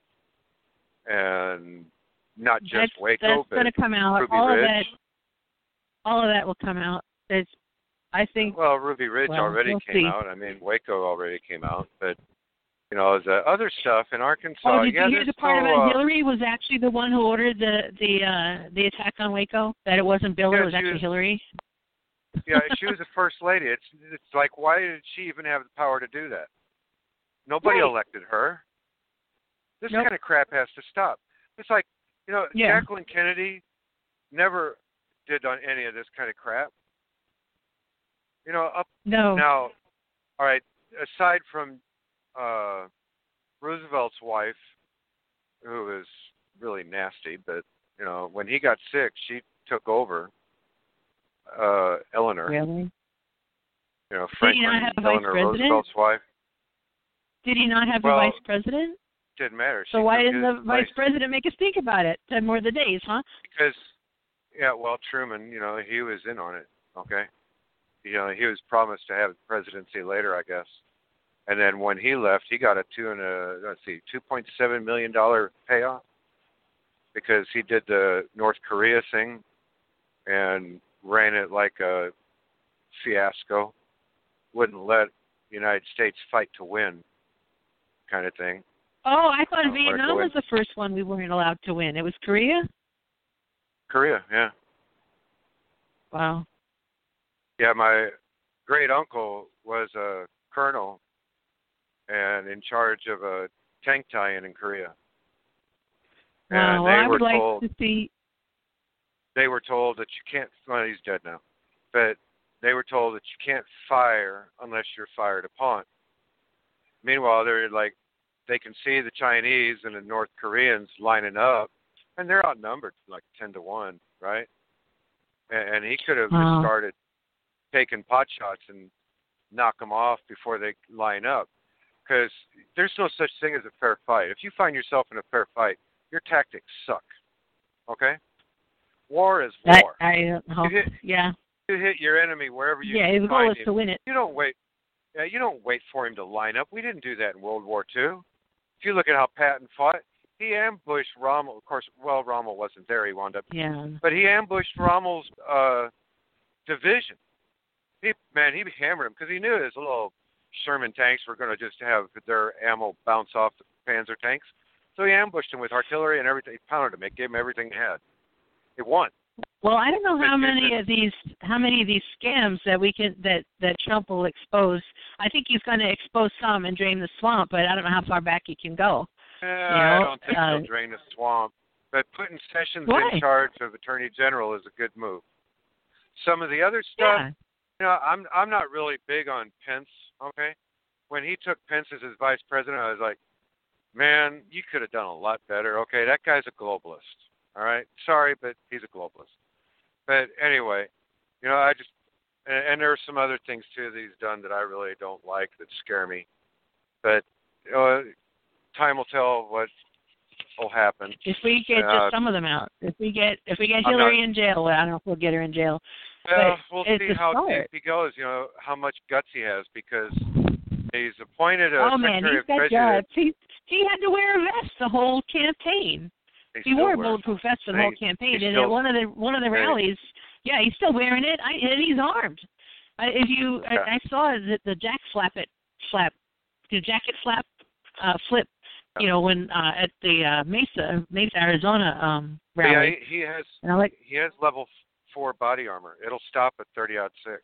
and not just that's, Waco, that's but gonna come out. Ruby all Ridge. Of that, all of that will come out. It's, I think. Well, Ruby Ridge well, already we'll came see. out. I mean, Waco already came out, but you know, the other stuff in Arkansas. Oh, did yeah, you hear the part no, about uh, Hillary was actually the one who ordered the the uh, the attack on Waco? That it wasn't Bill, yeah, it was actually was, Hillary. Yeah, she was the first lady. It's it's like, why did she even have the power to do that? Nobody right. elected her. This nope. kind of crap has to stop. It's like, you know, yeah. Jacqueline Kennedy never did on any of this kind of crap. You know, up no. now, all right, aside from uh, Roosevelt's wife, who was really nasty, but, you know, when he got sick, she took over. Uh, Eleanor. Really? You know, Franklin Did he not have a Eleanor vice president? Roosevelt's wife. Did he not have well, a vice president? Didn't matter. So she why took didn't the his vice place. president make us think about it? Ten more of the days, huh? Because, yeah, well, Truman, you know, he was in on it. Okay, you know, he was promised to have the presidency later, I guess. And then when he left, he got a two and a let's see, two point seven million dollar payoff because he did the North Korea thing and ran it like a fiasco. Wouldn't let the United States fight to win, kind of thing. Oh, I thought uh, Vietnam was the first one we weren't allowed to win. It was Korea? Korea, yeah. Wow. Yeah, my great uncle was a colonel and in charge of a tank tie-in in Korea. Wow, And well, they I were would like told, to see. They were told that you can't. Well, he's dead now, but they were told that you can't fire unless you're fired upon. Meanwhile, they're like, they can see the Chinese and the North Koreans lining up, and they're outnumbered like ten to one, right? And, and he could have wow. just started taking pot shots and knock them off before they line up, because there's no such thing as a fair fight. If you find yourself in a fair fight, your tactics suck. Okay? War is war. I, I don't know. You hit, yeah. You hit your enemy wherever you yeah, can his find goal is him. to win it. You don't wait. Yeah, you don't wait for him to line up. We didn't do that in World War Two. If you look at how Patton fought, he ambushed Rommel. Of course, well, Rommel wasn't there. He wound up. Yeah. But he ambushed Rommel's uh, division. He man, he hammered him because he knew his little Sherman tanks were going to just have their ammo bounce off the Panzer tanks. So he ambushed him with artillery and everything. He pounded him. It gave him everything he had. He won. Well, I don't know how But many here's of these how many of these scams that we can that that Trump will expose. I think he's going to expose some and drain the swamp, but I don't know how far back he can go. Eh, you I know, don't think uh, he'll drain the swamp. But putting Sessions Why? in charge of Attorney General is a good move. Some of the other stuff, Yeah. you know, I'm I'm not really big on Pence. Okay, when he took Pence as his vice president, I was like, man, you could have done a lot better. Okay, that guy's a globalist. All right, sorry, but he's a globalist. But anyway, you know, I just and, and there are some other things too that he's done that I really don't like that scare me. But you know, time will tell what will happen. If we get Uh, just some of them out, if we get if we get I'm Hillary not- in jail, well, I don't know if we'll get her in jail. Well, but we'll it's see a how start. deep he goes. You know how much guts he has because he's appointed a Oh man, Secretary he's of got Treasury. guts. He he had to wear a vest the whole campaign. He He still wore a wears bulletproof vest the it. whole He- campaign, he and still- at one of the one of the Yeah. rallies, yeah, he's still wearing it. I, and he's armed. I, if you, Yeah. I, I saw the, the jack flap it flap, the jacket flap uh, flip. You know, when uh, at the uh, Mesa Mesa Arizona um, But rally. yeah, he, he has and I like, he has level four body armor. It'll stop at thirty odd six.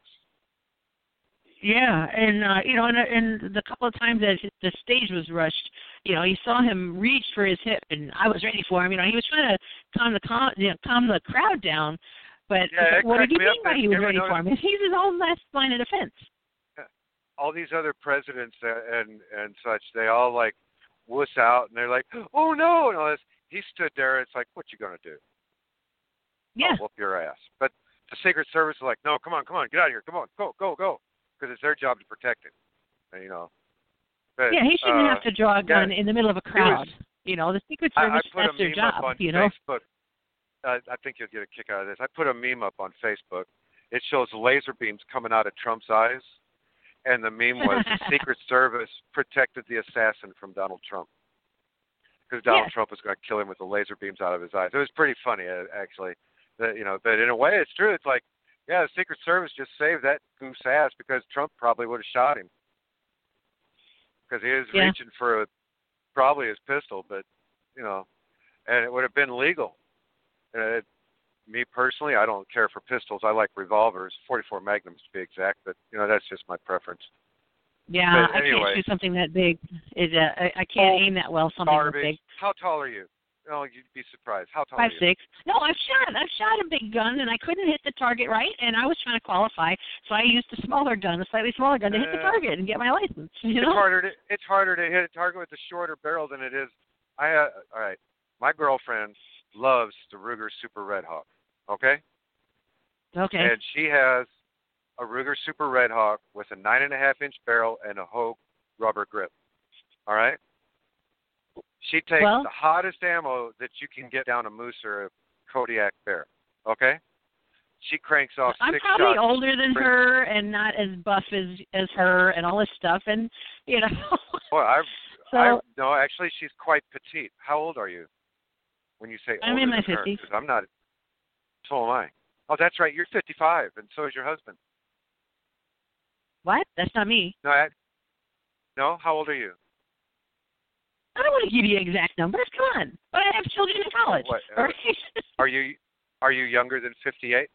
yeah, and uh, you know, and, and the couple of times that the stage was rushed, you know, you saw him reach for his hip, and I was ready for him. You know, he was trying to calm the calm, you know, calm the crowd down. But Yeah, it what did cracked he me mean up by that he was you ever ready for him? noticed- He's his own last line of defense. All these other presidents and and such, they all like wuss out and they're like, oh no, and all this. He stood there. It's like, what you gonna do? Yeah. I'll whoop your ass. But the Secret Service is like, no, come on, come on, get out of here, come on, go, go, go, because it's their job to protect him. And, you know. But, yeah, he shouldn't uh, have to draw a gun yeah, in the middle of a he crowd. was- you know, the Secret I, I Service, put that's a their meme job. up on you know. Facebook. Uh, I think you'll get a kick out of this. I put a meme up on Facebook. It shows laser beams coming out of Trump's eyes, and the meme was the Secret Service protected the assassin from Donald Trump because Donald Yeah. Trump was going to kill him with the laser beams out of his eyes. It was pretty funny, uh, actually. That, you know, but in a way, it's true. It's like, yeah, the Secret Service just saved that goose ass because Trump probably would have shot him because he was Yeah. reaching for a, probably his pistol, but you know, and it would have been legal. Uh, me personally, I don't care for pistols. I like revolvers, forty-four Magnums to be exact. But you know, that's just my preference. Yeah, But I anyway. can't shoot something that big. It, uh, I, I can't Oh, aim that well. Something that Garbage. big. How tall are you? Oh, you'd be surprised. How tall Five are you? six. No, I've shot. I've shot a big gun, and I couldn't hit the target right. And I was trying to qualify, so I used a smaller gun, a slightly smaller gun, to hit the Uh, target and get my license. You know. It's harder to it's harder to hit a target with a shorter barrel than it is. I uh, all right. My girlfriend loves the Ruger Super Red Hawk. Okay. Okay. And she has a Ruger Super Red Hawk with a nine and a half inch barrel and a Hogue rubber grip. All right. She takes Well- the hottest ammo that you can get down a moose or a Kodiak bear. Okay. She cranks off I'm six probably shots. older than her and not as buff as as her and all this stuff, and you know. Well, I, So- I no, actually, she's quite petite. How old are you? When you say I'm older in my than her? fifties. 'Cause I'm not. So am I. Oh, that's right. You're fifty-five, and so is your husband. What? That's not me. No, I, no. How old are you? I don't want to give you exact numbers. Come on. But I have children in college. What, uh, All right? Are you are you younger than fifty-eight?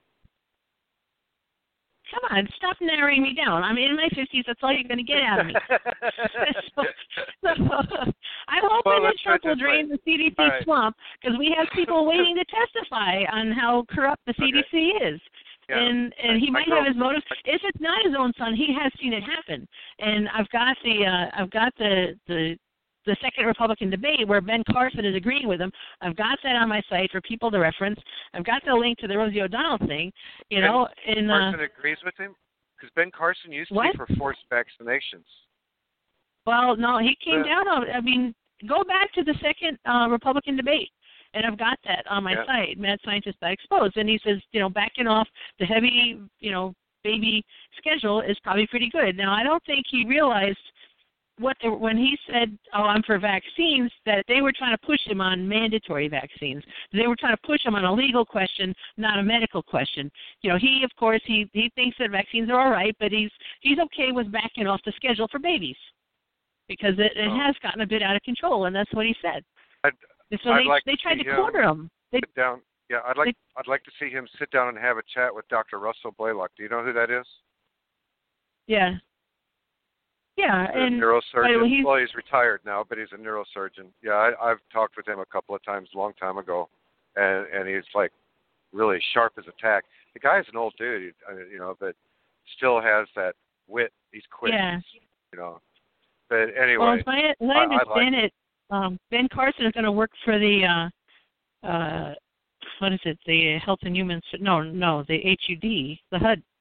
Come on, stop narrowing me down. I'm in my fifties. That's all you're going to get out of me. so, so, I'm hoping Well, that let's Trump put it will this drain way. the C D C All right. swamp because we have people waiting to testify on how corrupt the C D C is. Yeah. And and he My might girl- have his motives. If it's not his own son, he has seen it happen. And I've got the uh, I've got the the the second Republican debate where Ben Carson is agreeing with him. I've got that on my site for people to reference. I've got the link to the Rosie O'Donnell thing. You know, Ben in uh, Carson agrees with him because Ben Carson used What? to be for forced vaccinations. well, no, he came Yeah. down on. I mean, go back to the second uh, Republican debate. And I've got that on my Yeah. site, Mad Scientist I Exposed. And he says, you know, backing off the heavy, you know, baby schedule is probably pretty good. Now, I don't think he realized what the, when he said, oh, I'm for vaccines, that they were trying to push him on mandatory vaccines. They were trying to push him on a legal question, not a medical question. You know, he, of course, he, he thinks that vaccines are all right, but he's he's okay with backing off the schedule for babies because it, it Oh. has gotten a bit out of control, and that's what he said. I'd, And so I'd they like they to tried see to him corner him. They sit down. Yeah, I'd like I'd like to see him sit down and have a chat with Doctor Russell Blaylock. Do you know who that is? Yeah. Yeah, He's and a neurosurgeon. well, he's, well, he's retired now, but he's a neurosurgeon. Yeah, I, I've talked with him a couple of times, a long time ago, and and he's like really sharp as a tack. The guy's an old dude, you know, but still has that wit. He's quick. Yeah. You know. But anyway, well, as I, as I I, understand I like it, um, Ben Carson is going to work for the uh, uh, what is it? The Health and Human no no the H U D the H U D.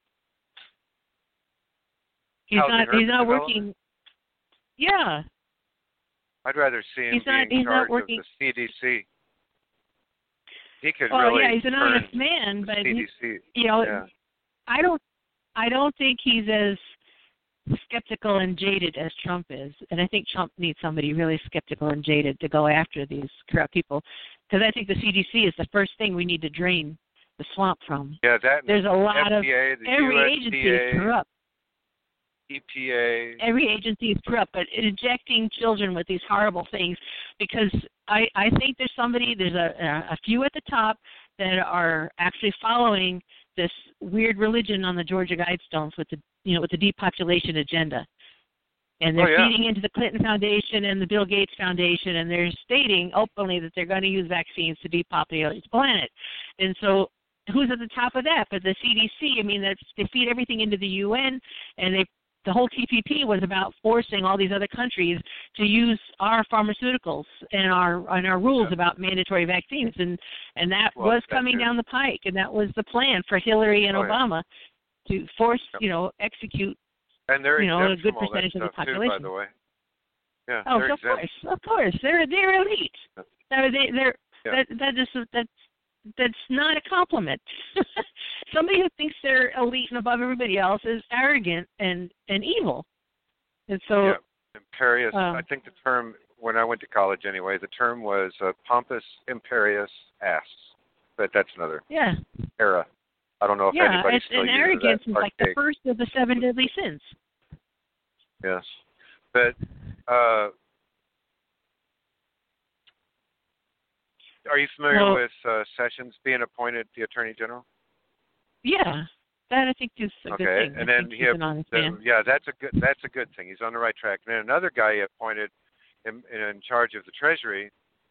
He's Housing not. Urban He's not Development? working. Yeah. I'd rather see him He's be not- in he's not charge working- of the C D C. He could Well, really yeah, he's an turn honest man, the but C D he, C. you know, yeah. I don't. I don't think he's as skeptical and jaded as Trump is, and I think Trump needs somebody really skeptical and jaded to go after these corrupt people, because I think the C D C is the first thing we need to drain the swamp from. Yeah, that. There's a lot F D A, of the every U S D A, agency is corrupt. E P A. Every agency is corrupt, but injecting children with these horrible things, because I, I think there's somebody, there's a, a few at the top that are actually following this weird religion on the Georgia Guidestones with the, you know, with the depopulation agenda. And they're oh, yeah. feeding into the Clinton Foundation and the Bill Gates Foundation, and they're stating openly that they're going to use vaccines to depopulate the planet. And so who's at the top of that? But the C D C, I mean, that's, they feed everything into the U N, and they the whole T P P was about forcing all these other countries to use our pharmaceuticals and our and our rules yeah. about mandatory vaccines, and and that well, was coming true. down the pike, and that was the plan for Hillary and oh, Obama yeah. to force, yep. you know, execute, and they're you know, a exempt good from all percentage that of the stuff population. Too, by the way. Yeah, oh, they're of exempt. course, of course, they're they're elite. They're they, they're yeah. that that is that's that's not a compliment. Somebody who thinks they're elite and above everybody else is arrogant and and evil. And so, yeah. imperious. Um, I think the term, when I went to college anyway, the term was uh, pompous, imperious ass. But that's another yeah, era. I don't know if yeah, anybody it's, still and uses arrogance that is like the archaic- first of the seven deadly sins. Yes, but uh, are you familiar Well, with uh, Sessions being appointed the Attorney General? Yeah, that I think is a okay, good thing. and I then think he he's an honest then, man. yeah, that's a good that's a good thing. He's on the right track. And then another guy he appointed in, in charge of the Treasury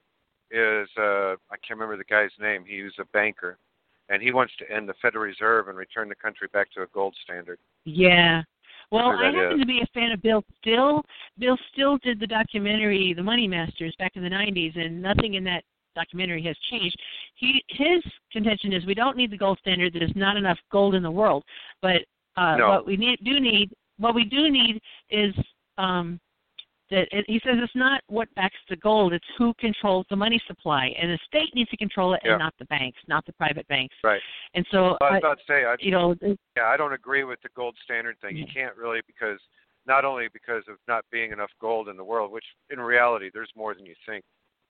is uh, I can't remember the guy's name. He was a banker, and he wants to end the Federal Reserve and return the country back to a gold standard. Yeah. Well, Who I that happen is. to be a fan of Bill Still. Bill Still did the documentary The Money Masters back in the nineties, and nothing in that documentary has changed. He his contention is we don't need the gold standard. There's not enough gold in the world. But uh, No. what we need, do need, what we do need is um, that it, he says it's not what backs the gold. It's who controls the money supply, and the state needs to control it, Yeah. and not the banks, not the private banks. Right. And so, Well, I was I, about to say, I, you know, yeah, I don't agree with the gold standard thing. You can't really, because not only because of not being enough gold in the world, which in reality there's more than you think,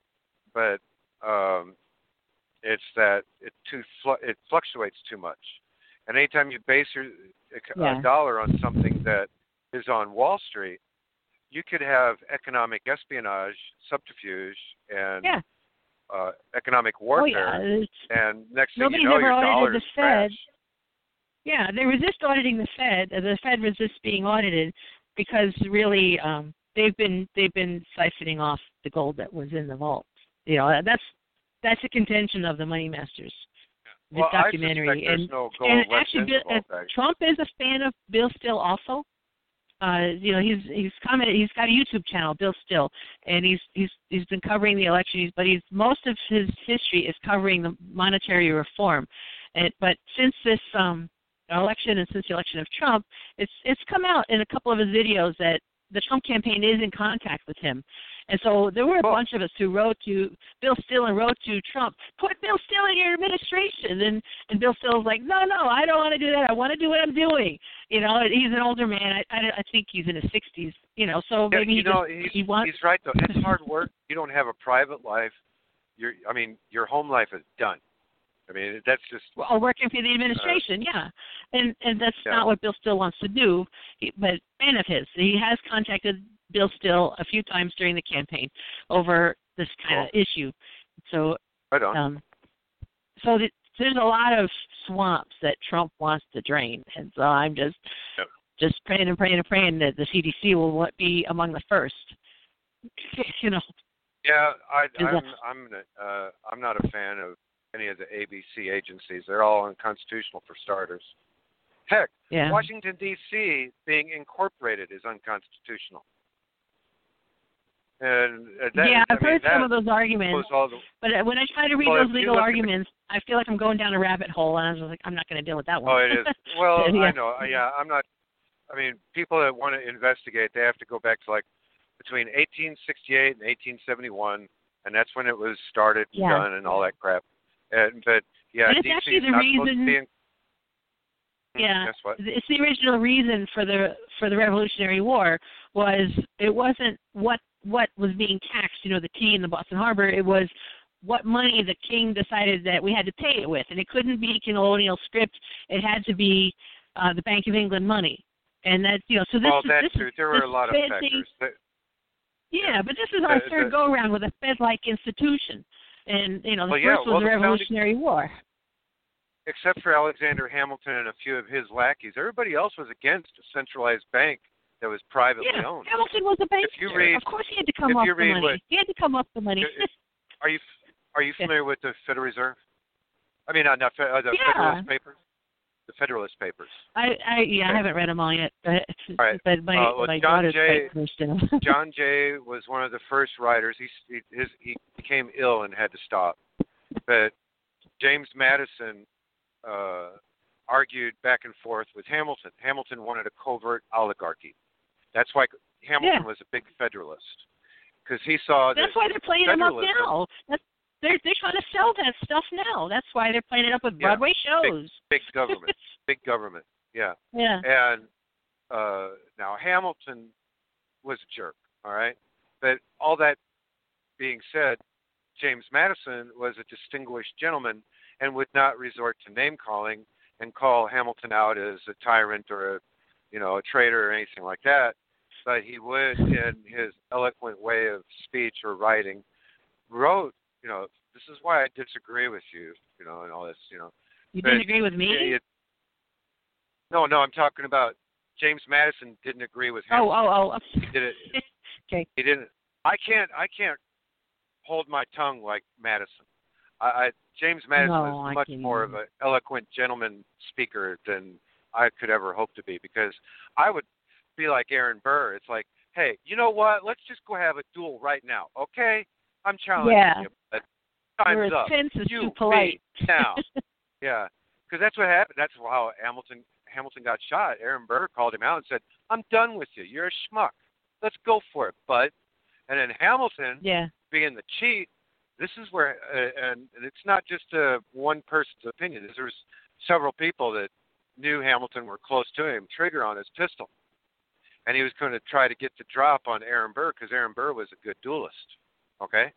but um, it's that it too flu- it fluctuates too much. And anytime you base your a Yeah. dollar on something that is on Wall Street, you could have economic espionage, subterfuge, and yeah. uh, economic Oh, warfare. yeah. It's, And next thing Nobody's you know, ever your audited dollar the is Fed. trash. Yeah, they resist auditing the Fed. Uh, The Fed resists being audited because really um, they've been they've been siphoning off the gold that was in the vault. You know, that's that's a contention of the Money Masters, the Well, documentary. I suspect there's and no gold and left actually, in Bill, the vault, uh, actually. Trump is a fan of Bill Still also. Uh, you know, he's he's commented. He's got a YouTube channel, Bill Still, and he's he's he's been covering the election. But he's most of his history is covering the monetary reform. And, but since this um, election and since the election of Trump, it's it's come out in a couple of his videos that the Trump campaign is in contact with him. And so there were a Cool. bunch of us who wrote to Bill Still and wrote to Trump, put Bill Still in your administration. And, and Bill Still's like, no, no, I don't want to do that. I want to do what I'm doing. You know, he's an older man. I, I, I think he's in his sixties, you know, so Yeah, maybe you he, know, just, he's, he wants. he's right, though. It's hard work. You don't have a private life. You're, I mean, your home life is done. I mean, that's just... Or working for the administration, yeah. And and that's Yeah. not what Bill Still wants to do, he, but fan of his. He has contacted Bill Still a few times during the campaign over this kind of issue. So, Right on. um, so th- there's a lot of swamps that Trump wants to drain, and so I'm just yep. just praying and praying and praying that the C D C will be among the first. You know. Yeah, I, I'm I'm uh, I'm not a fan of any of the A B C agencies. They're all unconstitutional for starters. Heck, yeah. Washington D C being incorporated is unconstitutional. And uh, that, yeah, I've I mean, heard some of those arguments, the, but when I try to read well, those legal arguments, the, I feel like I'm going down a rabbit hole, and I was like, I'm not going to deal with that one. Oh, it is. Well, yeah. I know. Yeah, I'm not. I mean, people that want to investigate, they have to go back to like between eighteen sixty-eight and eighteen seventy-one, and that's when it was started and yeah. done and all that crap. And but yeah, and it's D C actually is the not reason. supposed to be in, Yeah, guess what? It's the original reason for the for the Revolutionary War was it wasn't what what was being taxed, you know, the tea in the Boston Harbor. It was what money the king decided that we had to pay it with, and it couldn't be colonial script. It had to be uh, the Bank of England money, and that's you know. So this well, is that this too. is, There were this a lot of factors. That, yeah, but this is our the, third the, go around with a Fed-like institution, and you know the well, first yeah, was well, the the Revolutionary founding, War. Except for Alexander Hamilton and a few of his lackeys, everybody else was against a centralized bank that was privately yeah, owned. Hamilton was a bankster. If you read, of course, he had to come if up you the read money. what, he had to come up the money. Are you are you familiar with the Federal Reserve? I mean, uh, not uh, the yeah. Federalist Papers. The Federalist Papers. I, I yeah, okay. I haven't read them all yet, but all right. but my uh, well, my John daughter's Jay, quite still. John Jay was one of the first writers. He he, his, he became ill and had to stop. But James Madison uh, argued back and forth with Hamilton. Hamilton wanted a covert oligarchy. That's why Hamilton yeah. was a big Federalist, because he saw That's that why they're playing them up now. That's, they're they're trying to sell that stuff now. That's why they're playing it up with yeah, Broadway shows. Big, big government, big government. Yeah. Yeah. And uh, now Hamilton was a jerk. All right, but all that being said, James Madison was a distinguished gentleman and would not resort to name calling and call Hamilton out as a tyrant or a, you know, a traitor or anything like that. But he would, in his eloquent way of speech or writing, wrote, you know, this is why I disagree with you, you know, and all this, you know. You but, didn't agree with me? It, it, no, no, I'm talking about James Madison didn't agree with Hamilton. Oh, oh, oh. He did it. Okay. He didn't. I can't. I can't hold my tongue like Madison. I, I James Madison no, was I much can't more either. of an eloquent gentleman speaker than I could ever hope to be, because I would be like Aaron Burr. It's like, hey, you know what? Let's just go have a duel right now, okay? I'm challenging yeah. you, but time's Whereas up. Pence is you too polite. me now. Yeah, because that's what happened. That's how Hamilton Hamilton got shot. Aaron Burr called him out and said, "I'm done with you. You're a schmuck. Let's go for it, bud." And then Hamilton, yeah. being the cheat, this is where, uh, and it's not just uh, one person's opinion. There's several people that knew Hamilton were close to him, trigger on his pistol. And he was going to try to get the drop on Aaron Burr because Aaron Burr was a good duelist. Okay?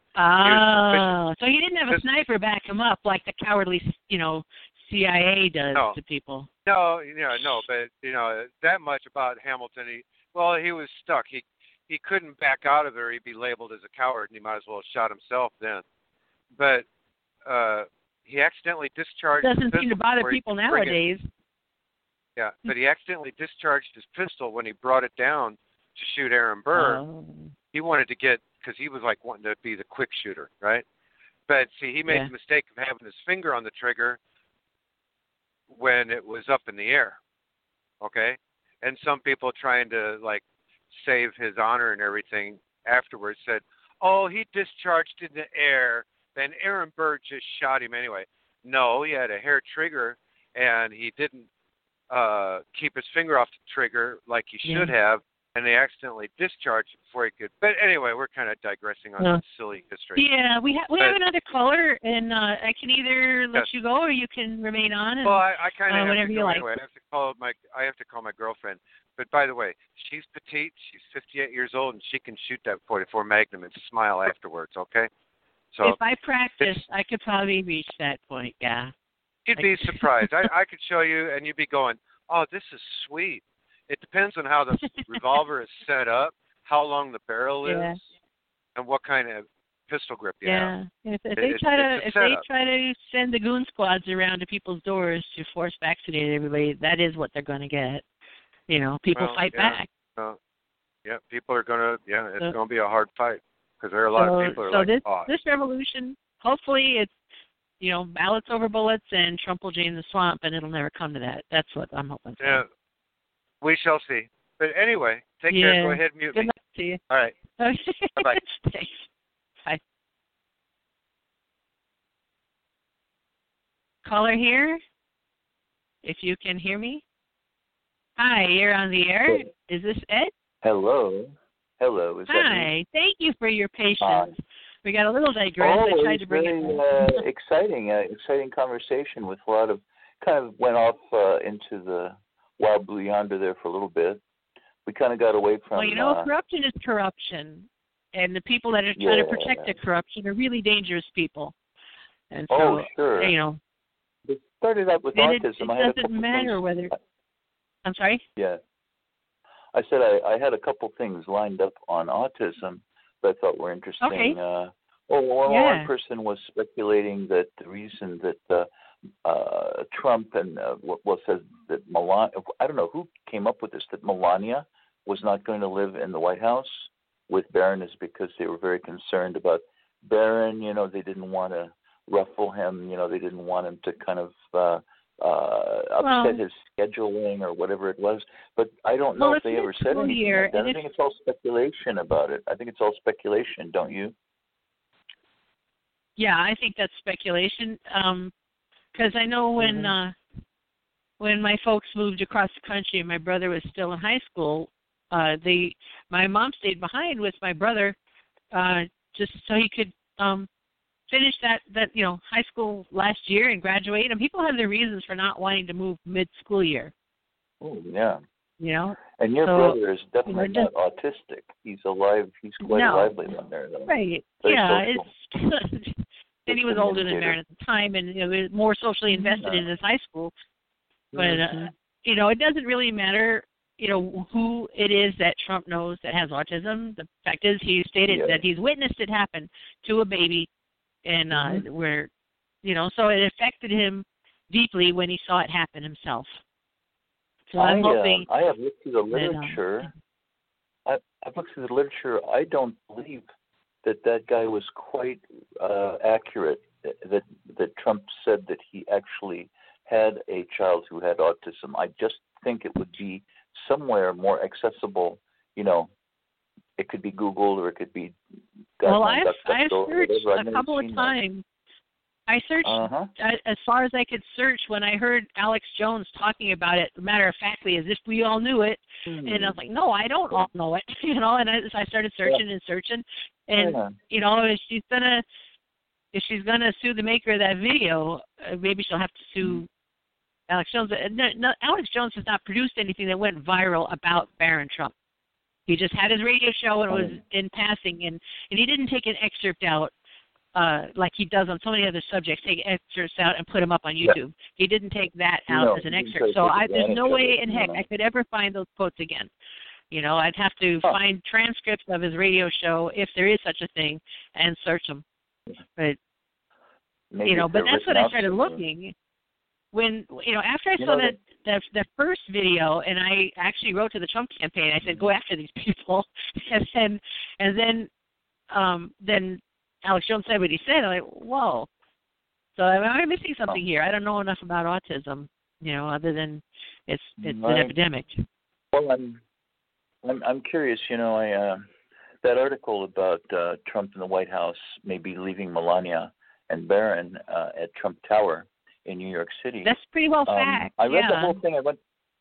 Oh, so he didn't have a This, sniper back him up like the cowardly, you know, C I A does no, to people. No, you know, no, but, you know, that much about Hamilton. He, well, he was stuck. He he couldn't back out of there. He'd be labeled as a coward, and he might as well have shot himself then. But uh, he accidentally discharged his Doesn't pistol seem to bother before he people could bring it- nowadays. Yeah, but he accidentally discharged his pistol when he brought it down to shoot Aaron Burr. Oh. He wanted to get, because he was like wanting to be the quick shooter, right? But see, he made Yeah. the mistake of having his finger on the trigger when it was up in the air, okay? And some people trying to like save his honor and everything afterwards said, "Oh, he discharged in the air, then Aaron Burr just shot him anyway." No, he had a hair trigger, and he didn't uh, keep his finger off the trigger like he should Yeah. have, and they accidentally discharged it before he could. But anyway, we're kind of digressing on Yeah. some silly history. Yeah, we have we But- have another caller, and uh, I can either let Yes. you go or you can remain on. And, Well, I, I kind of uh, have whatever to you go like. anyway. I have to call my I have to call my girlfriend. But by the way, she's petite. She's fifty-eight years old, and she can shoot that forty-four Magnum and smile afterwards. Okay. So if I practice, I could probably reach that point. Yeah. you'd be surprised. I, I could show you, and you'd be going, "Oh, this is sweet." It depends on how the revolver is set up, how long the barrel Yeah. is, and what kind of pistol grip you yeah. have. If, if It- they it's- try to, it's a if they setup. try to send the goon squads around to people's doors to force vaccinate everybody, that is what they're going to get. You know, people Well, fight yeah. back. Uh, yeah, people are gonna. Yeah, it's So- gonna be a hard fight because there are a lot so, of people who are so like, this oh, this revolution, hopefully, it's you know ballots over bullets, and Trump will drain the swamp, and it'll never come to that. That's what I'm hoping for. yeah, we shall see. But anyway, take yeah. care. Go ahead, mute Good me. luck to you. All right. Bye-bye. Thanks. Bye. Caller here. If you can hear me. Hi, you're on the air. Is this Ed? Hello. Hello. Is that Hi. me? Thank you for your patience. Hi. We got a little digress. Oh, I tried it to was bring very it. uh, exciting. Uh, exciting conversation with a lot of kind of went off uh, into the wild blue yonder there for a little bit. We kind of got away from. Well, you know, uh, corruption is corruption, and the people that are trying Yeah. to protect the corruption are really dangerous people. And so, oh, sure. you know, It started out with and it, autism. it I had a doesn't couple matter things. whether. I'm sorry. Yeah. I said I, I had a couple things lined up on autism that I thought were interesting. Okay. Uh, well, one, Yeah. one person was speculating that the reason that uh, uh, Trump and uh, well says that Melania, I don't know who came up with this, that Melania was not going to live in the White House with Barron is because they were very concerned about Barron. You know, they didn't want to ruffle him. You know, they didn't want him to kind of uh, uh, upset Well, his scheduling or whatever it was. But I don't know well, if they it's ever said school anything year, like that. and I if- think it's all speculation about it. I think it's all speculation, don't you? Yeah, I think that's speculation. Um, because I know when Mhm. uh, when my folks moved across the country and my brother was still in high school, uh, they my mom stayed behind with my brother, uh, just so he could um finish that that you know high school last year and graduate. And people have their reasons for not wanting to move mid school year. Oh, yeah. You know. And your So, brother is definitely you know, not autistic. He's alive. He's quite No. a lively one there, though. Right. Very yeah, social. it's and he was older than Marin at the time, and you know, was more socially invested Yeah. in his high school. But uh, Mhm. you know, it doesn't really matter. You know who it is that Trump knows that has autism. The fact is, he stated Yeah. that he's witnessed it happen to a baby, and uh, Mhm. where, you know, so it affected him deeply when he saw it happen himself. So I, I'm hoping. uh, I have looked through the that, um, literature. I, I've looked through the literature. I don't believe that that guy was quite uh, accurate. That that Trump said that he actually had a child who had autism. I just think it would be somewhere more accessible. You know, it could be Google or it could be. Well, Guideline, I've Duck, Duck, I've Go, searched whatever. I've a never couple of seen that. times. I searched Uh-huh. a- as far as I could search when I heard Alex Jones talking about it, matter of factly, as if we all knew it. Hmm. And I was like, no, I don't all know it, you know. And I, so I started searching and searching, and Yeah. you know, if she's gonna if she's gonna sue the maker of that video, uh, maybe she'll have to sue Alex Jones. Uh, No, no, Alex Jones has not produced anything that went viral about Barron Trump. He just had his radio show and it was in passing, and and he didn't take an excerpt out. Uh, like he does on so many other subjects, take excerpts out and put them up on YouTube. Yeah. He didn't take that out no, as an he didn't excerpt. take So I, there's no way it, in heck no. I could ever find those quotes again. You know, I'd have to huh. find transcripts of his radio show, if there is such a thing, and search them. But, Maybe you know, but that's when I started somewhere. looking. When, you know, after I You saw know that, that, that first video, and I actually wrote to the Trump campaign, I said, go after these people. and then, and then, um, then, Alex Jones said what he said. I'm like, whoa. So am I missing something oh. here? I don't know enough about autism, you know, other than it's it's right. an epidemic. Well, I'm I'm I'm curious. You know, I uh, that article about uh, Trump in the White House maybe leaving Melania and Barron uh, at Trump Tower in New York City. That's pretty well um, fact. I read yeah. the whole thing. I went.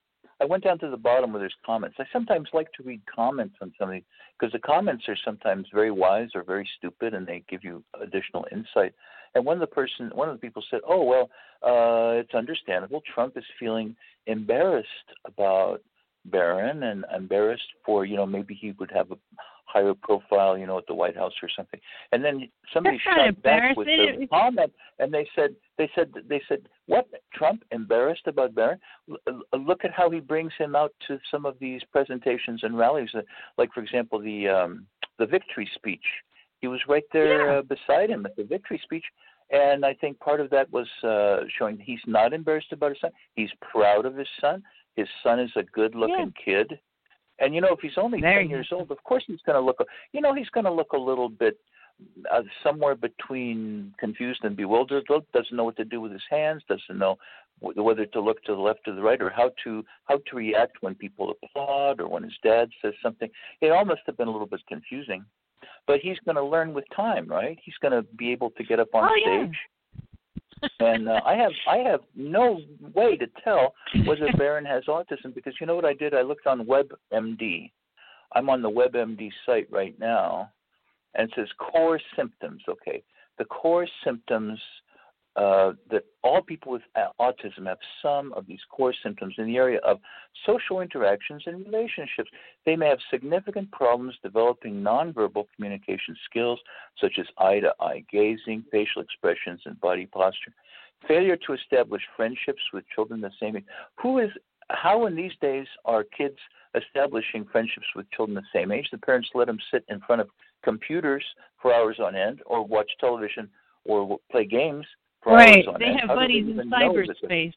I went down to the bottom where there's comments. I sometimes like to read comments on something because the comments are sometimes very wise or very stupid, and they give you additional insight. And one of the person, one of the people said, "Oh well, uh, it's understandable. Trump is feeling embarrassed about Barron and embarrassed for you know maybe he would have a higher profile, you know, at the White House or something." And then somebody shot back with a comment, and they said, they said, they said, "What? Trump embarrassed about Barron? Look at how he brings him out to some of these presentations and rallies, like, for example, the um, the victory speech He was right there yeah. uh, beside him at the victory speech. And I think part of that was uh, showing he's not embarrassed about his son. He's proud of his son. His son is a good-looking yeah. kid. And, you know, if he's only there ten years old, of course he's going to look, you know, he's going to look a little bit uh, somewhere between confused and bewildered. Doesn't know what to do with his hands, doesn't know whether to look to the left or the right, or how to how to react when people applaud or when his dad says something. It all must have been a little bit confusing. But he's going to learn with time, right? He's going to be able to get up on oh, stage. Yeah. and uh, I have I have no way to tell whether Barron has autism, because you know what I did? I looked on WebMD. I'm on the WebMD site right now, and it says core symptoms. Okay, the core symptoms uh, that all people with autism have some of these core symptoms in the area of social interactions and relationships. They may have significant problems developing nonverbal communication skills, such as eye-to-eye gazing, facial expressions, and body posture. Failure to establish friendships with children the same age. Who is, how in these days are kids establishing friendships with children the same age? The parents let them sit in front of computers for hours on end, or watch television, or play games. Right, they end. have How buddies in cyberspace.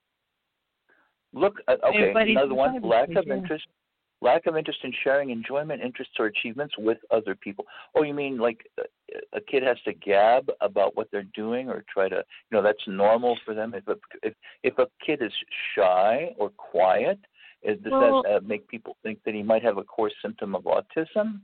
Look, uh, okay, another one, lack of yeah. interest, lack of interest in sharing enjoyment, interests, or achievements with other people. Oh, you mean like a kid has to gab about what they're doing or try to, you know, that's normal for them? If a, if, if a kid is shy or quiet, is, does well, that uh, make people think that he might have a core symptom of autism?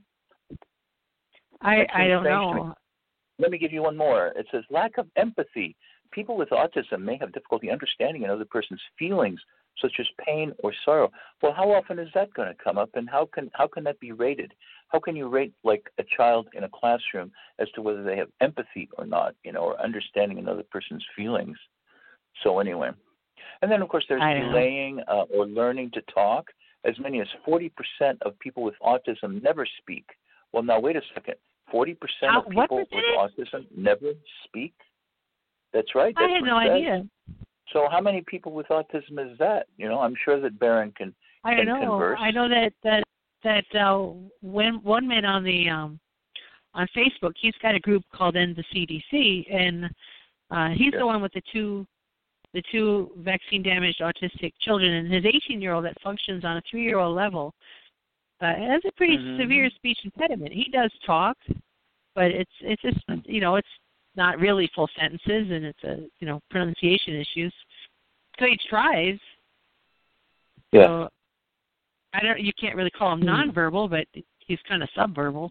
I, I don't know. Let me give you one more. It says lack of empathy. People with autism may have difficulty understanding another person's feelings, such as pain or sorrow. Well, how often is that going to come up, and how can how can that be rated? How can you rate like a child in a classroom as to whether they have empathy or not, you know, or understanding another person's feelings? So anyway, and then of course there's delaying uh, or learning to talk. As many as forty percent of people with autism never speak. Well, now wait a second. forty percent uh, of people with autism never speak? That's right. That's I had no says. idea. So how many people with autism is that? You know, I'm sure that Barron can, I can know. converse. I know that that that uh, when one man on the um, on Facebook, he's got a group called End the C D C, and uh, he's yeah. the one with the two the two vaccine damaged autistic children, and his eighteen year old that functions on a three year old level. Uh, has a pretty mm-hmm. severe speech impediment. He does talk, but it's it's just you know it's not really full sentences, and it's a you know pronunciation issues. So he tries. Yeah. So I don't. You can't really call him nonverbal, but he's kind of subverbal.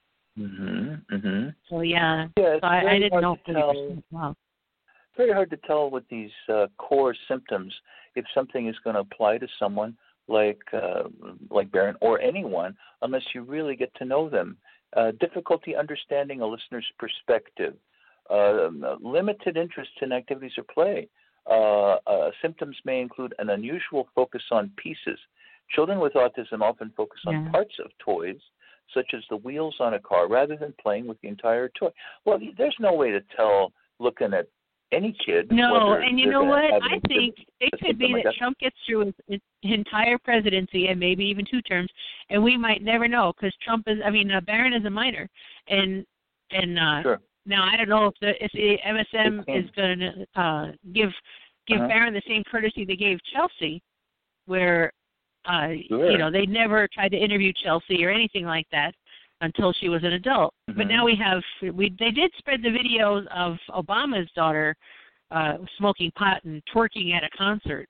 Mhm. Mhm. So yeah. Yeah. So I, I didn't know. Wow. It's very hard to tell with these uh, core symptoms if something is going to apply to someone like uh, like Barron or anyone, unless you really get to know them. Uh, difficulty understanding a listener's perspective, uh, limited interest in activities or play. Uh, uh, symptoms may include an unusual focus on pieces. Children with autism often focus on yeah. parts of toys, such as the wheels on a car, rather than playing with the entire toy. Well, there's no way to tell looking at any kid. No, and you know what? I a, think it could be like that, that Trump gets through his, his entire presidency and maybe even two terms, and we might never know because Trump is. I mean, uh, Barron is a minor, and and uh, sure. now I don't know if the if the M S M is going to uh, give give uh-huh. Barron the same courtesy they gave Chelsea, where uh, sure. you know they never tried to interview Chelsea or anything like that until she was an adult. Mm-hmm. But now we have we they did spread the videos of Obama's daughter uh, smoking pot and twerking at a concert.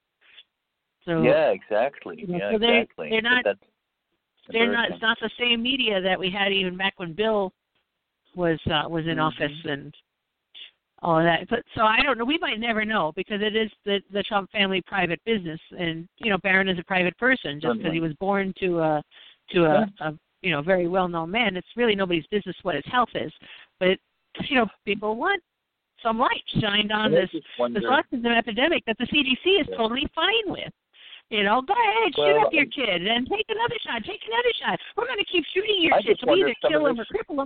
So yeah, exactly. You know, yeah, so they're, exactly. They're not. That's they're not. It's not the same media that we had even back when Bill was uh, was in mm-hmm. office and all of that. But so I don't know. We might never know because it is the the Trump family private business, and you know Barron is a private person just because mm-hmm. he was born to a to a, yeah. a you know very well known man. It's really nobody's business what his health is, but you know people want some light shined on this this autism epidemic that the C D C is yeah. totally fine with. You know, go ahead, well, shoot up your kid and take another shot, take another shot. We're going to keep shooting your I kids. We either kill them this, or cripple them.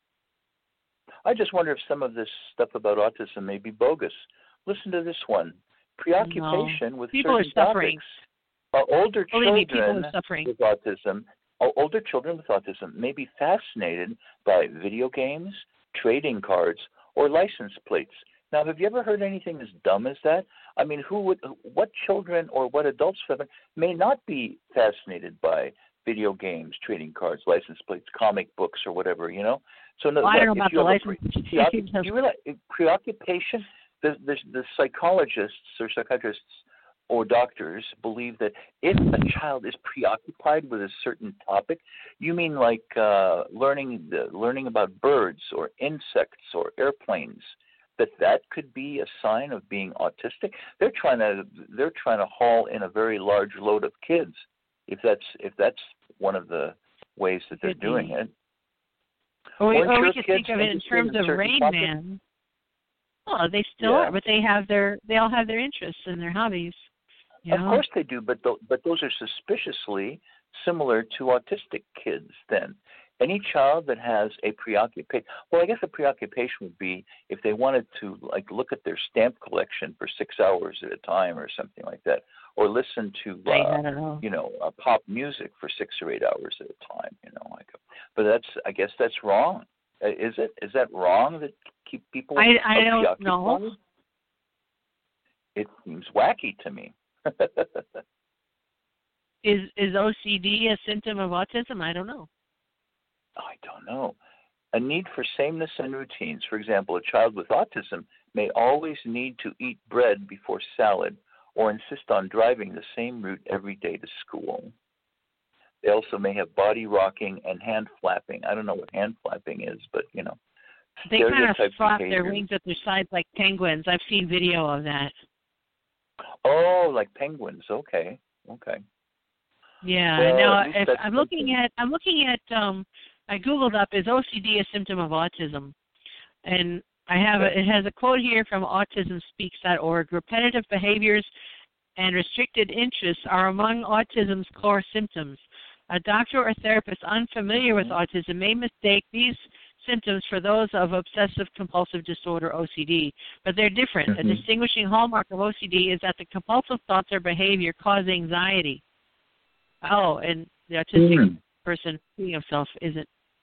I just wonder if some of this stuff about autism may be bogus. Listen to this one. Preoccupation no. with people certain are suffering. topics. Uh, older Believe children me, people are suffering. with autism older children with autism may be fascinated by video games, trading cards, or license plates. Now, have you ever heard anything as dumb as that? I mean, who would, what children or what adults may not be fascinated by video games, trading cards, license plates, comic books, or whatever, you know? So, no, well, I don't know about the license. Pre- preoccupation, you realize, preoccupation, the, the, the psychologists or psychiatrists or doctors believe that if a child is preoccupied with a certain topic, you mean like uh, learning the, learning about birds or insects or airplanes, that that could be a sign of being autistic. They're trying to they're trying to haul in a very large load of kids, if that's if that's one of the ways that they're doing it. Or we, or we could think of it in terms of Rain topics? Man. Well, they still yeah. are, but they have their they all have their interests and their hobbies. You know? Of course they do, but th- but those are suspiciously similar to autistic kids. Then any child that has a preoccupation, well, I guess a preoccupation would be if they wanted to like look at their stamp collection for six hours at a time or something like that, or listen to uh, I don't know. you know uh, pop music for six or eight hours at a time. You know, like, but that's I guess that's wrong. Uh, is it? Is that wrong that keep people? I I don't know. It seems wacky to me. is is O C D a symptom of autism? I don't know. I don't know. A need for sameness and routines. For example, a child with autism may always need to eat bread before salad or insist on driving the same route every day to school. They also may have body rocking and hand flapping. I don't know what hand flapping is, but, you know. They kind of flap their wings at their sides like penguins. I've seen video of that. Oh, like penguins. Okay. Okay. Yeah. Well, now, if I'm looking at, I'm looking at, um, I Googled up, is O C D a symptom of autism? And I have, a, it has a quote here from autism speaks dot org. Repetitive behaviors and restricted interests are among autism's core symptoms. A doctor or therapist unfamiliar with autism may mistake these symptoms for those of obsessive-compulsive disorder, O C D, but they're different. Mm-hmm. A distinguishing hallmark of O C D is that the compulsive thoughts or behavior cause anxiety. Oh, and the autistic mm-hmm. person feeling himself isn't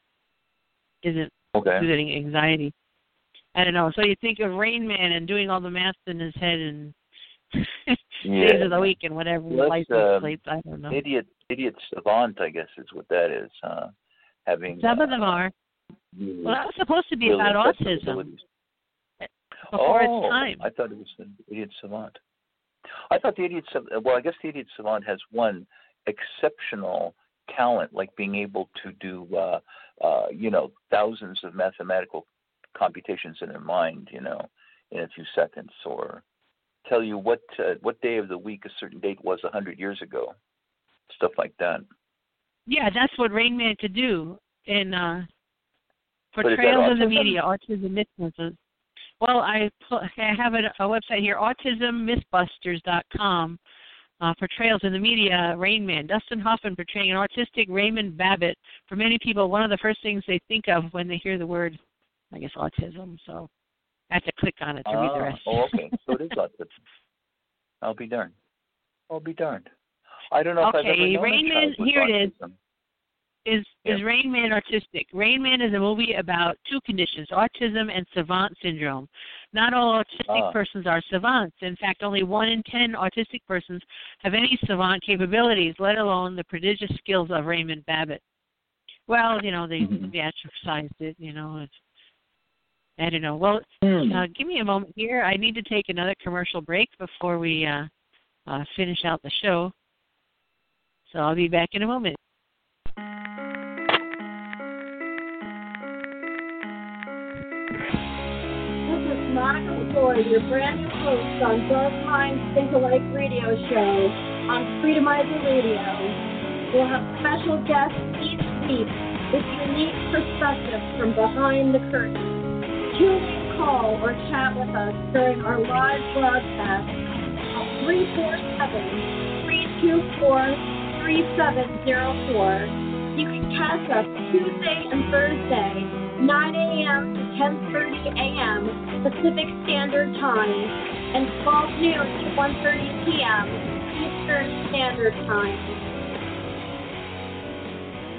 isn't okay. exhibiting anxiety. I don't know. So you think of Rain Man and doing all the math in his head and yeah. days of the week and whatever well, license uh, plates. I don't know. Idiot, idiot savant, I guess, is what that is. Uh, having some uh, of them are. Well, that was supposed to be about autism before oh, its time. I thought it was the idiot savant. I thought the idiot savant. Well, I guess the idiot savant has one exceptional talent, like being able to do, uh, uh, you know, thousands of mathematical computations in their mind, you know, in a few seconds, or tell you what uh, what day of the week a certain date was a hundred years ago, stuff like that. Yeah, that's what Rain Man could do in uh, Portrayals in the Media, Autism Mythbusters. Well, I I have a, a website here, autism mythbusters dot com. Uh, portrayals in the media, Rain Man. Dustin Hoffman portraying an autistic Raymond Babbitt. For many people, one of the first things they think of when they hear the word, I guess, autism. So I have to click on it to ah, read the rest. Oh, okay. So it is autism. I'll be darned. I'll be darned. I don't know okay, if I've ever known Rain a Man, child with here autism. it is. Is is yeah. Rain Man autistic? Rain Man is a movie about two conditions, autism and savant syndrome. Not all autistic ah. persons are savants. In fact, only one in ten autistic persons have any savant capabilities, let alone the prodigious skills of Raymond Babbitt. Well, you know, they mm-hmm. theatricized it, you know. It's, I don't know. Well, mm. uh, give me a moment here. I need to take another commercial break before we uh, uh, finish out the show. So I'll be back in a moment. Monica Floyd, your brand new host on Dark Minds Think Alike radio show on Freedomizer Radio. We'll have special guests each week with unique perspectives from behind the curtain. Tune in, call, or chat with us during our live broadcast at three four seven, three two four, three seven zero four. You can catch us Tuesday and Thursday, nine a.m. to ten thirty a.m. Pacific Standard Time, and twelve noon to one thirty p.m. Eastern Standard Time.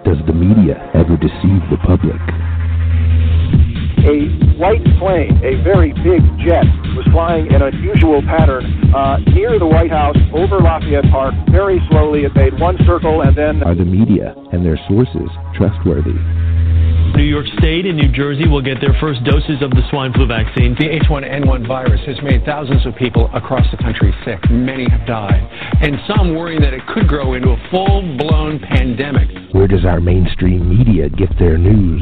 Does the media ever deceive the public? A white plane, a very big jet, was flying in an unusual pattern uh, near the White House over Lafayette Park. Very slowly, it made one circle and then... Are the media and their sources trustworthy? New York State and New Jersey will get their first doses of the swine flu vaccine. The H one N one virus has made thousands of people across the country sick. Many have died. And some worrying that it could grow into a full-blown pandemic. Where does our mainstream media get their news?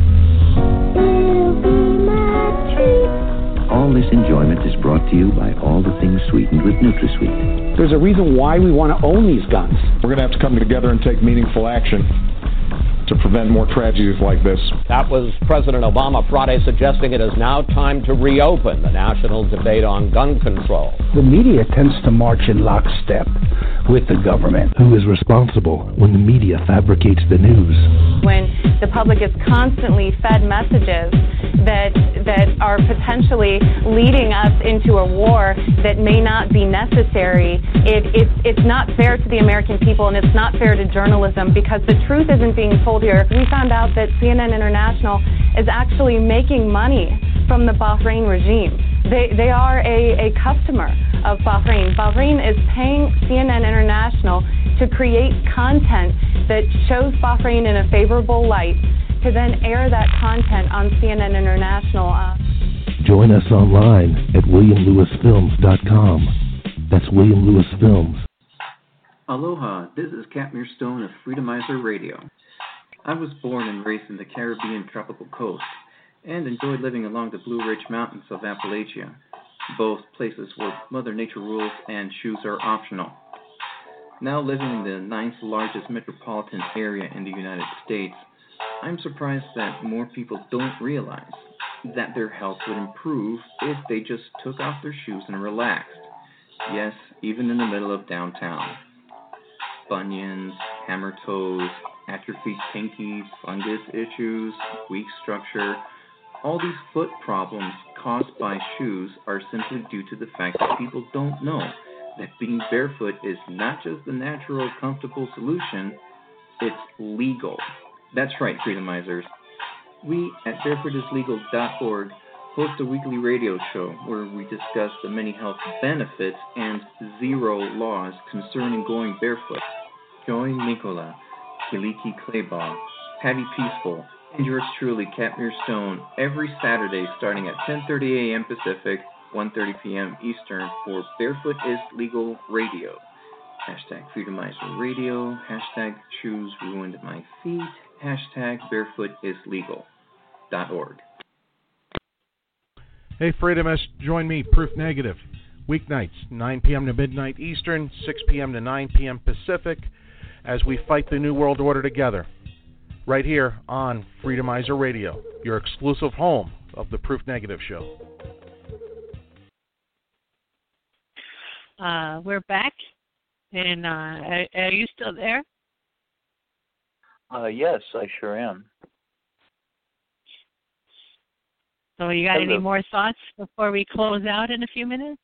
All this enjoyment is brought to you by All the Things Sweetened with NutraSweet. There's a reason why we want to own these guns. We're going to have to come together and take meaningful action to prevent more tragedies like this. That was President Obama Friday suggesting it is now time to reopen the national debate on gun control. The media tends to march in lockstep with the government. Who is responsible when the media fabricates the news? When the public is constantly fed messages that that are potentially leading us into a war that may not be necessary, it, it, it's not fair to the American people, and it's not fair to journalism, because the truth isn't being told here. We found out that C N N International is actually making money from the Bahrain regime. They they are a, a customer of Bahrain. Bahrain is paying C N N International to create content that shows Bahrain in a favorable light, to then air that content on C N N International. Uh, Join us online at william lewis films dot com. That's William Lewis Films. Aloha, this is Katmere Stone of Freedomizer Radio. I was born and raised in the Caribbean tropical coast and enjoyed living along the Blue Ridge Mountains of Appalachia, both places where Mother Nature rules and shoes are optional. Now living in the ninth largest metropolitan area in the United States, I'm surprised that more people don't realize that their health would improve if they just took off their shoes and relaxed. Yes, even in the middle of downtown. Bunions, hammer toes, atrophied pinkies, fungus issues, weak structure. All these foot problems caused by shoes are simply due to the fact that people don't know that being barefoot is not just the natural, comfortable solution, it's legal. That's right, Freedomizers. We at barefoot is legal dot org host a weekly radio show where we discuss the many health benefits and zero laws concerning going barefoot. Join Nicola, Kiliki Claybaugh, Patty Peaceful, and yours truly, Katmere Stone, every Saturday starting at ten thirty a.m. Pacific, one thirty p.m. Eastern for Barefoot is Legal Radio. Hashtag Freedomizer Radio, hashtag Shoes Ruined My Feet, hashtag Barefoot is Legal dot org. Hey, Freedomists, join me, Proof Negative, weeknights, nine p.m. to midnight Eastern, six p.m. to nine p.m. Pacific, as we fight the New World Order together, right here on Freedomizer Radio, your exclusive home of the Proof Negative Show. Uh, we're back, and uh, are, are you still there? Uh, yes, I sure am. So you got Hello. any more thoughts before we close out in a few minutes?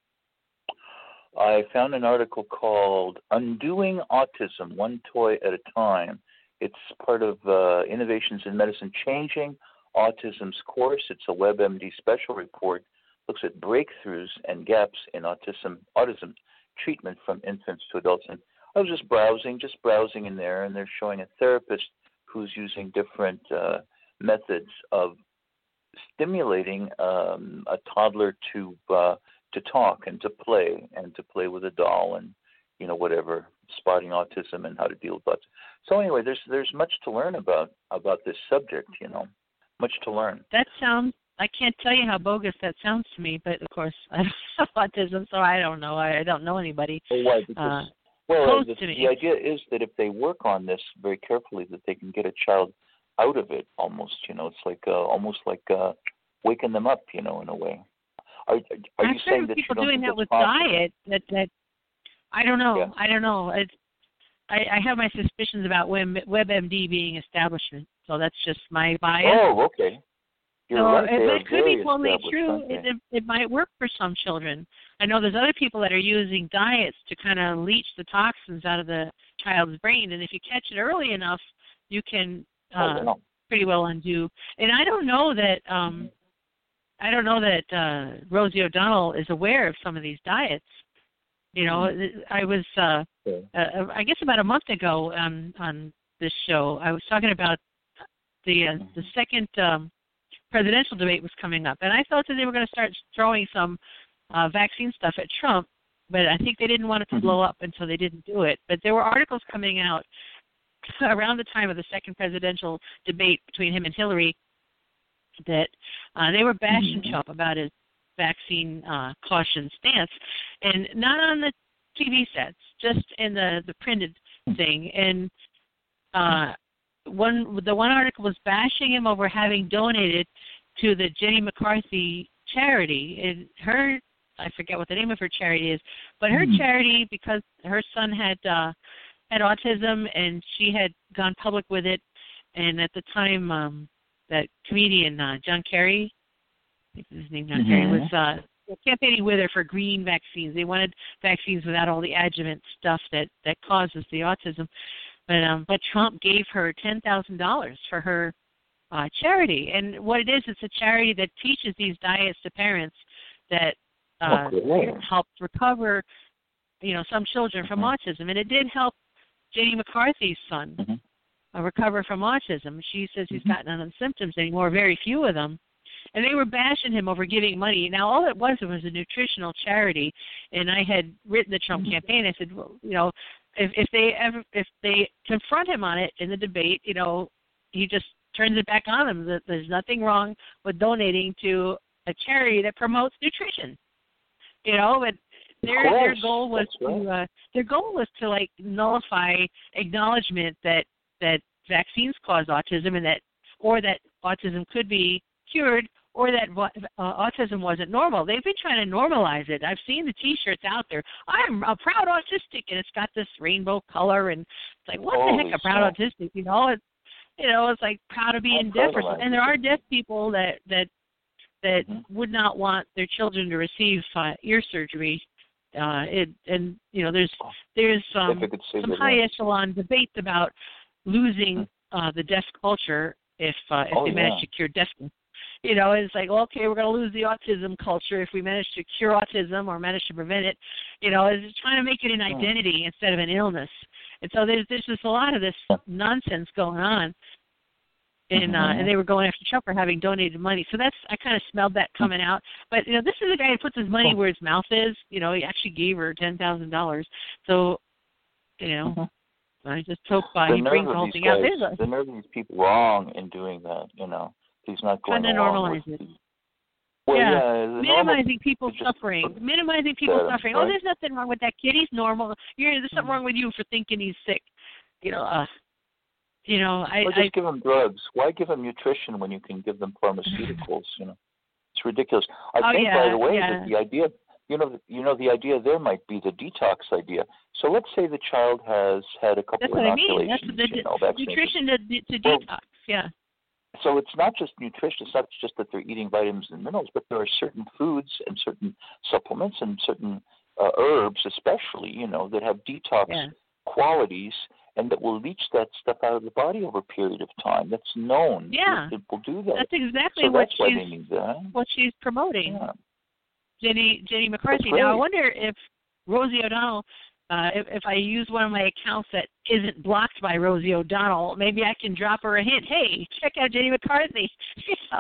I found an article called Undoing Autism, One Toy at a Time. It's part of uh, Innovations in Medicine Changing Autism's course. It's a WebMD special report. Looks at breakthroughs and gaps in autism autism treatment from infants to adults. And I was just browsing, just browsing in there, and they're showing a therapist who's using different uh, methods of stimulating um, a toddler to uh, to talk and to play and to play with a doll and, you know, whatever, spotting autism and how to deal with autism. So anyway, there's there's much to learn about about this subject, you know, much to learn. That sounds, I can't tell you how bogus that sounds to me, but of course I don't have autism, so I don't know. I don't know anybody. Oh, why? Because, uh, well, close the, to me. the idea is that if they work on this very carefully, that they can get a child out of it almost, you know, it's like uh, almost like uh, waking them up, you know, in a way. Are, are I'm you sure saying that people you don't doing think that with it's possible? diet, that, that, I don't know. Yeah. I don't know. It's, I, I have my suspicions about Web, WebMD being establishment, so that's just my bias. Oh, okay. You're so right. it, They are it could be very totally established, true. aren't they? It, it, it might work for some children. I know there's other people that are using diets to kind of leach the toxins out of the child's brain, and if you catch it early enough, you can Oh, uh, no. pretty well undo. And I don't know that um, I don't know that uh, Rosie O'Donnell is aware of some of these diets. You know, I was uh, uh, I guess about a month ago on on this show, I was talking about the uh, the second um, presidential debate was coming up, and I thought that they were going to start throwing some uh, vaccine stuff at Trump, but I think they didn't want it to blow up, and so they didn't do it. But there were articles coming out around the time of the second presidential debate between him and Hillary that uh, they were bashing mm-hmm. Trump about his vaccine uh, caution stance, and not on the T V sets, just in the, the printed thing. And uh, one the one article was bashing him over having donated to the Jenny McCarthy charity. And her, I forget what the name of her charity is, but her mm-hmm. charity, because her son had uh, had autism and she had gone public with it, and at the time um, that comedian uh, John Kerry, I think his name John mm-hmm. Kerry, was uh, campaigning with her for green vaccines. They wanted vaccines without all the adjuvant stuff that, that causes the autism. But um, but Trump gave her ten thousand dollars for her uh, charity. And what it is, it's a charity that teaches these diets to parents that uh, okay. help recover, you know, some children from mm-hmm. autism. And it did help Jenny McCarthy's son mm-hmm. uh, recover from autism. She says he's got none of the symptoms anymore, very few of them. And they were bashing him over giving money. Now, all it was, it was a nutritional charity. And I had written the Trump mm-hmm. campaign. I said, well, you know, if, if they ever, if they confront him on it in the debate, you know, he just turns it back on them. That there's nothing wrong with donating to a charity that promotes nutrition. You know, but their their goal was That's to right. uh, their goal was to like nullify acknowledgement that that vaccines cause autism and that or that autism could be cured, or that uh, autism wasn't normal. They've been trying to normalize it. I've seen the T-shirts out there. I'm a proud autistic, and it's got this rainbow color, and it's like, what Holy the heck, a proud so. autistic? You know, it's you know, it's like proud of being deaf, or something. And there are deaf people that that that mm-hmm. would not want their children to receive uh, ear surgery. Uh, it, and you know, there's there's um, some high echelon debates about losing uh, the deaf culture if uh, if oh, they manage yeah. to cure deafness. You know, it's like, well, okay, we're going to lose the autism culture if we manage to cure autism or manage to prevent it. You know, it's trying to make it an identity instead of an illness. And so there's, there's just a lot of this nonsense going on. And, uh, and they were going after Trump for having donated money. So that's, I kind of smelled that coming out. But, you know, this is a guy who puts his money where his mouth is. You know, he actually gave her ten thousand dollars. So, you know, mm-hmm. I just hope uh, he brings the whole thing guys, out. There's a, the nerve of these people wrong in doing that, you know. He's not going trying to normalize it. Well, yeah, yeah minimizing people's suffering. Minimizing people's yeah, suffering. Right. Oh, there's nothing wrong with that kid. He's normal. You're, there's something wrong with you for thinking he's sick. You know, uh, you know, I. Or just I, give them drugs. Why give them nutrition when you can give them pharmaceuticals? You know, it's ridiculous. I oh, think, yeah, by the way, yeah. that the idea, you know, you know, the idea there might be the detox idea. So let's say the child has had a couple That's of what I mean. inoculations. That's the you know, nutrition to, to well, detox. Yeah. So it's not just nutrition. It's not just that they're eating vitamins and minerals, but there are certain foods and certain supplements and certain uh, herbs, especially, you know, that have detox yeah. qualities and that will leach that stuff out of the body over a period of time. That's known. Yeah, it, it will do that. That's exactly so what that's she's that. what she's promoting. Yeah. Jenny Jenny McCarthy. Now I wonder if Rosie O'Donnell. Uh, if, if I use one of my accounts that isn't blocked by Rosie O'Donnell, maybe I can drop her a hint. Hey, check out Jenny McCarthy. you know?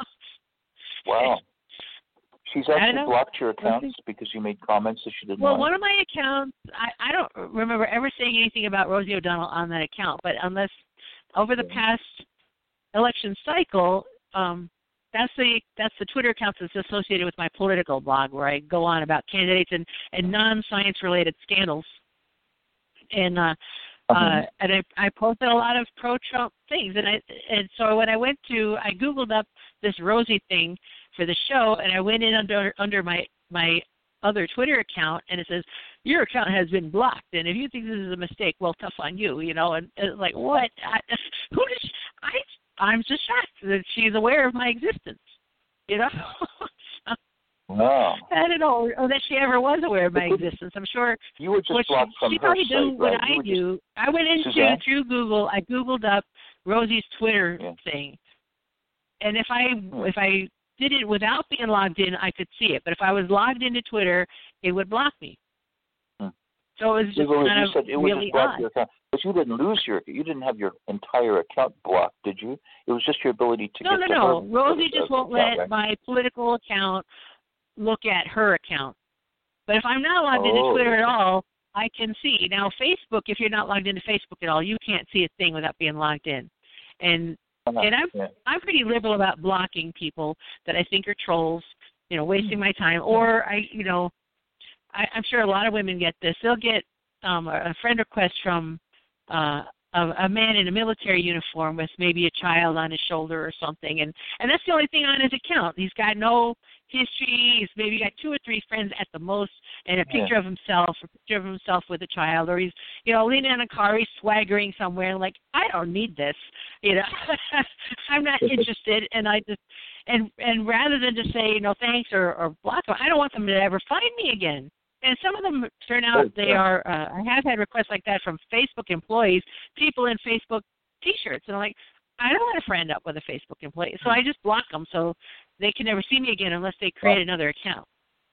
Wow. She's actually blocked your accounts because you made comments that she didn't Well, like. one of my accounts, I, I don't remember ever saying anything about Rosie O'Donnell on that account, but unless over the past election cycle, um, that's the that's the Twitter account that's associated with my political blog where I go on about candidates and, and non-science related scandals. And uh, uh-huh. uh, and I, I posted a lot of pro-Trump things, and I and so when I went to I Googled up this Rosie thing for the show, and I went in under under my my other Twitter account, and it says your account has been blocked, and if you think this is a mistake, well, tough on you, you know. And, and like what? I, who did she, I? I'm just shocked that she's aware of my existence, you know. Wow. I don't know, or that she ever was aware of my existence. I'm sure. You were just blocked she, from she her probably site, knew what right? I you do. I went into Suzanne? through Google. I Googled up Rosie's Twitter yeah. thing. And if I if I did it without being logged in, I could see it. But if I was logged into Twitter, it would block me. Hmm. So it was just well, kind you of said it really was odd. Your account. But you didn't lose your. You didn't have your entire account blocked, did you? It was just your ability to no, get. No, no, no, no. Rosie just won't account, let right? my political account look at her account. But if I'm not logged oh, into Twitter at all, I can see. Now, Facebook, if you're not logged into Facebook at all, you can't see a thing without being logged in. And uh-huh. and I'm yeah. I'm pretty liberal about blocking people that I think are trolls, you know, wasting my time. Or I, you know, I, I'm sure a lot of women get this. They'll get um, a friend request from uh, a, a man in a military uniform with maybe a child on his shoulder or something, and and that's the only thing on his account. He's got no history. He's maybe got two or three friends at the most, and a picture yeah. of himself, a picture of himself with a child, or he's, you know, leaning on a car, he's swaggering somewhere. Like, I don't need this, you know. I'm not interested, and I just, and and rather than just say, you know, thanks or, or block them, I don't want them to ever find me again. And some of them turn out oh, they yeah. are. Uh, I have had requests like that from Facebook employees, people in Facebook T-shirts, and I'm like, I don't want to friend up with a Facebook employee, so I just block them so they can never see me again unless they create wow. another account.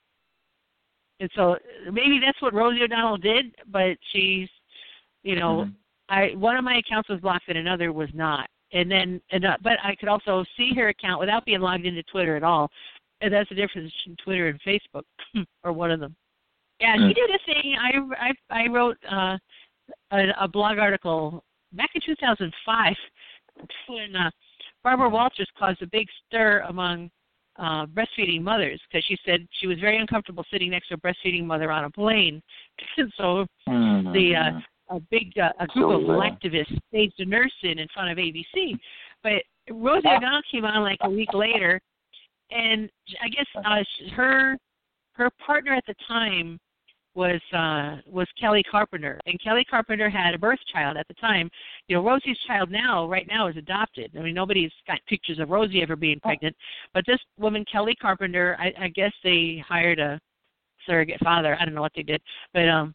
And so maybe that's what Rosie O'Donnell did, but she's, you know, mm-hmm. I one of my accounts was blocked and another was not. And then, and, uh, but I could also see her account without being logged into Twitter at all. And that's the difference between Twitter and Facebook, or one of them. Yeah, she did a thing. I, I, I wrote uh, a, a blog article back in two thousand five when uh, Barbara Walters caused a big stir among uh, breastfeeding mothers because she said she was very uncomfortable sitting next to a breastfeeding mother on a plane. And so mm-hmm. the uh, a big uh, a group so, of uh, activists staged a nurse in in front of A B C. But Rosie O'Donnell came on like a week later, and I guess uh, her her partner at the time was uh, was Kelly Carpenter, and Kelly Carpenter had a birth child at the time. You know, Rosie's child now, right now, is adopted. I mean, nobody's got pictures of Rosie ever being pregnant, but this woman, Kelly Carpenter, I, I guess they hired a surrogate father. I don't know what they did, but um,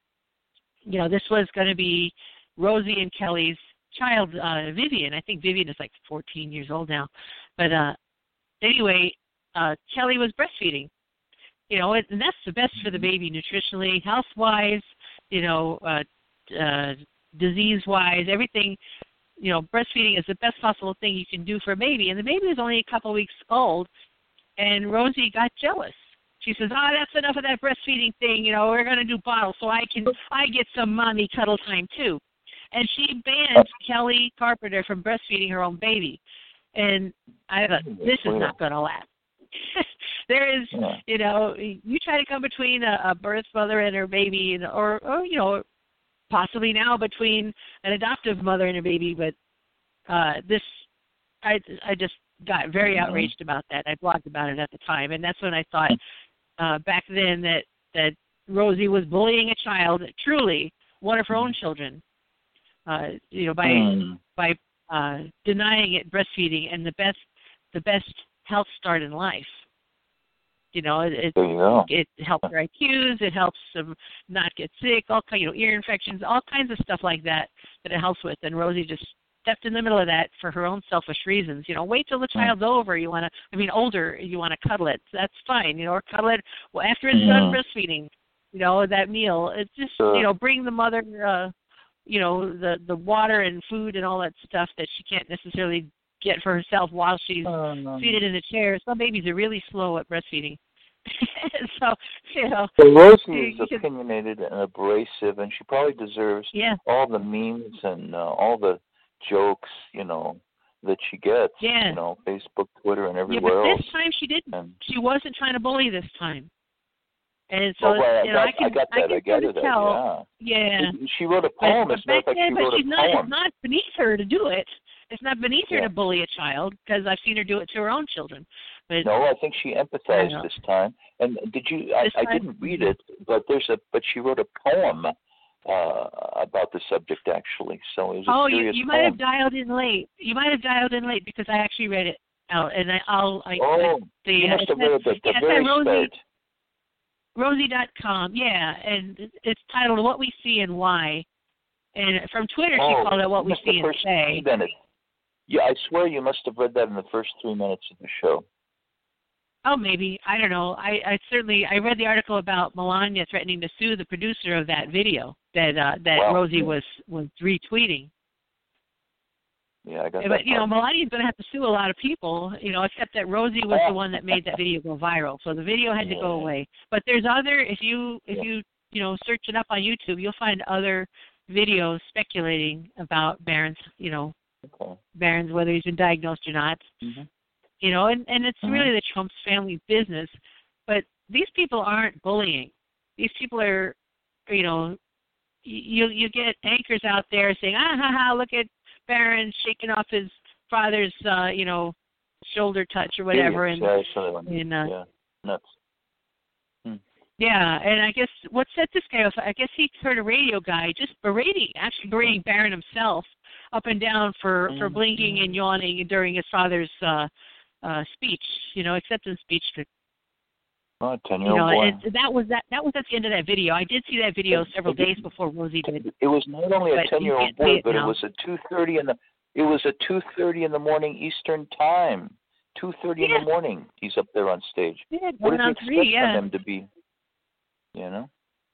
you know, this was going to be Rosie and Kelly's child, uh, Vivian. I think Vivian is like fourteen years old now, but uh, anyway, uh, Kelly was breastfeeding. You know, and that's the best for the baby nutritionally, health-wise, you know, uh, uh, disease-wise, everything. You know, breastfeeding is the best possible thing you can do for a baby. And the baby was only a couple of weeks old, and Rosie got jealous. She says, "Oh, that's enough of that breastfeeding thing. You know, we're going to do bottles so I can I get some mommy cuddle time too." And she banned Kelly Carpenter from breastfeeding her own baby. And I thought, this is not going to last. There is, yeah. you know, you try to come between a, a birth mother and her baby, and, or, or, you know, possibly now between an adoptive mother and a baby, but uh, this, I, I just got very outraged about that. I blogged about it at the time, and that's when I thought uh, back then that, that Rosie was bullying a child, truly one of her own children, uh, you know, by mm. by uh, denying it breastfeeding and the best the best health start in life. You know, it it, it helps their I Qs, it helps them not get sick, all kind, you know, ear infections, all kinds of stuff like that that it helps with. And Rosie just stepped in the middle of that for her own selfish reasons. You know, wait till the child's over. You want to, I mean, older. You want to cuddle it. That's fine. You know, or cuddle it well after it's yeah. done breastfeeding. You know, that meal. It's just sure. you know, bring the mother, uh, you know, the the water and food and all that stuff that she can't necessarily get for herself while she's oh, no. seated in a chair. Some babies are really slow at breastfeeding. so, you know. So Rosie is you, you opinionated and abrasive, and she probably deserves yeah. all the memes and uh, all the jokes, you know, that she gets. Yeah. You know, Facebook, Twitter, and yeah, everywhere but else. this time she didn't. And, she wasn't trying to bully this time. And so, oh, well, you know, I, I can, I got that. I, I got it. Tell, yeah. yeah. She wrote a poem. But, It's not like she then, wrote but she's a not, poem. It's not beneath her to do it. It's not beneath her yeah. to bully a child because I've seen her do it to her own children. But no, I think she empathized this time. And did you? I, I didn't read it, but there's a. But she wrote a poem uh, about the subject actually. So it was a oh, you, serious you poem. might have dialed in late. You might have dialed in late because I actually read it out, and I, I'll. I, oh, I, the, you must have read the, the yeah, very Rosie, start. Rosie dot com, yeah, and it's titled "What We See and Why." And from Twitter, oh, she called it "What We See and Say." Then it, Yeah, I swear you must have read that in the first three minutes of the show. Oh, maybe. I don't know. I, I certainly I read the article about Melania threatening to sue the producer of that video that uh, that wow. Rosie was, was retweeting. Yeah, I got but, that you part. know, Melania's going to have to sue a lot of people, you know, except that Rosie was the one that made that video go viral. So the video had yeah. to go away. But there's other, if you, if yeah. you, you know, search it up on YouTube, you'll find other videos speculating about Barron's, you know, okay. Barron's, whether he's been diagnosed or not. Mm-hmm. You know, and, and it's mm-hmm. really the Trump's family business. But these people aren't bullying. These people are, you know, you you get anchors out there saying, ah, ha, ha, look at Barron shaking off his father's, uh, you know, shoulder touch or whatever. Yeah, and, yeah, and uh, yeah. nuts. Hmm. Yeah, and I guess what set this guy off, I guess he heard a radio guy just berating, actually berating Barron himself up and down for, mm-hmm. for blinking and yawning during his father's uh, uh, speech, you know, acceptance speech. To, oh, ten-year-old you know, boy. it, that was that. That was at the end of that video. I did see that video it, several it, days before Rosie did. It was not only a ten-year-old boy, it but now. it was at two thirty in the. It was at two thirty in the morning Eastern time. Two thirty yeah. in the morning. He's up there on stage. Yeah, what did on you expect three, yeah. from him to be? You know.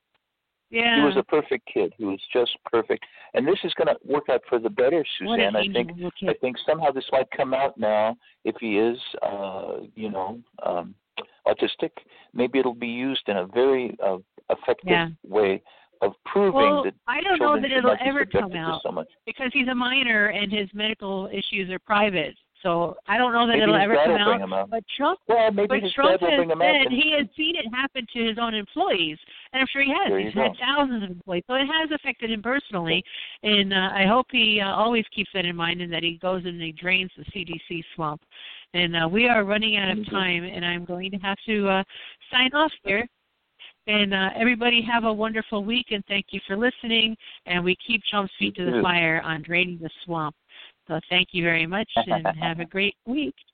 Yeah. He was a perfect kid. He was just perfect. And this is going to work out for the better, Suzanne. I think I think somehow this might come out now if he is, uh, you know, um, autistic. Maybe it'll be used in a very uh, effective yeah. way of proving well, that I don't know that it'll ever come out so because he's a minor and his medical issues are private. So I don't know that maybe it'll ever come out. Him out. But Trump, well, maybe but his Trump dad will has bring him said out he has seen it happen to his own employees, and I'm sure he has. There He's you had go. thousands of employees, so it has affected him personally. And uh, I hope he uh, always keeps that in mind, and that he goes and he drains the C D C swamp. And uh, we are running out of time, and I'm going to have to uh, sign off here. And uh, everybody have a wonderful week, and thank you for listening. And we keep Trump's feet to the fire on draining the swamp. So thank you very much, and have a great week.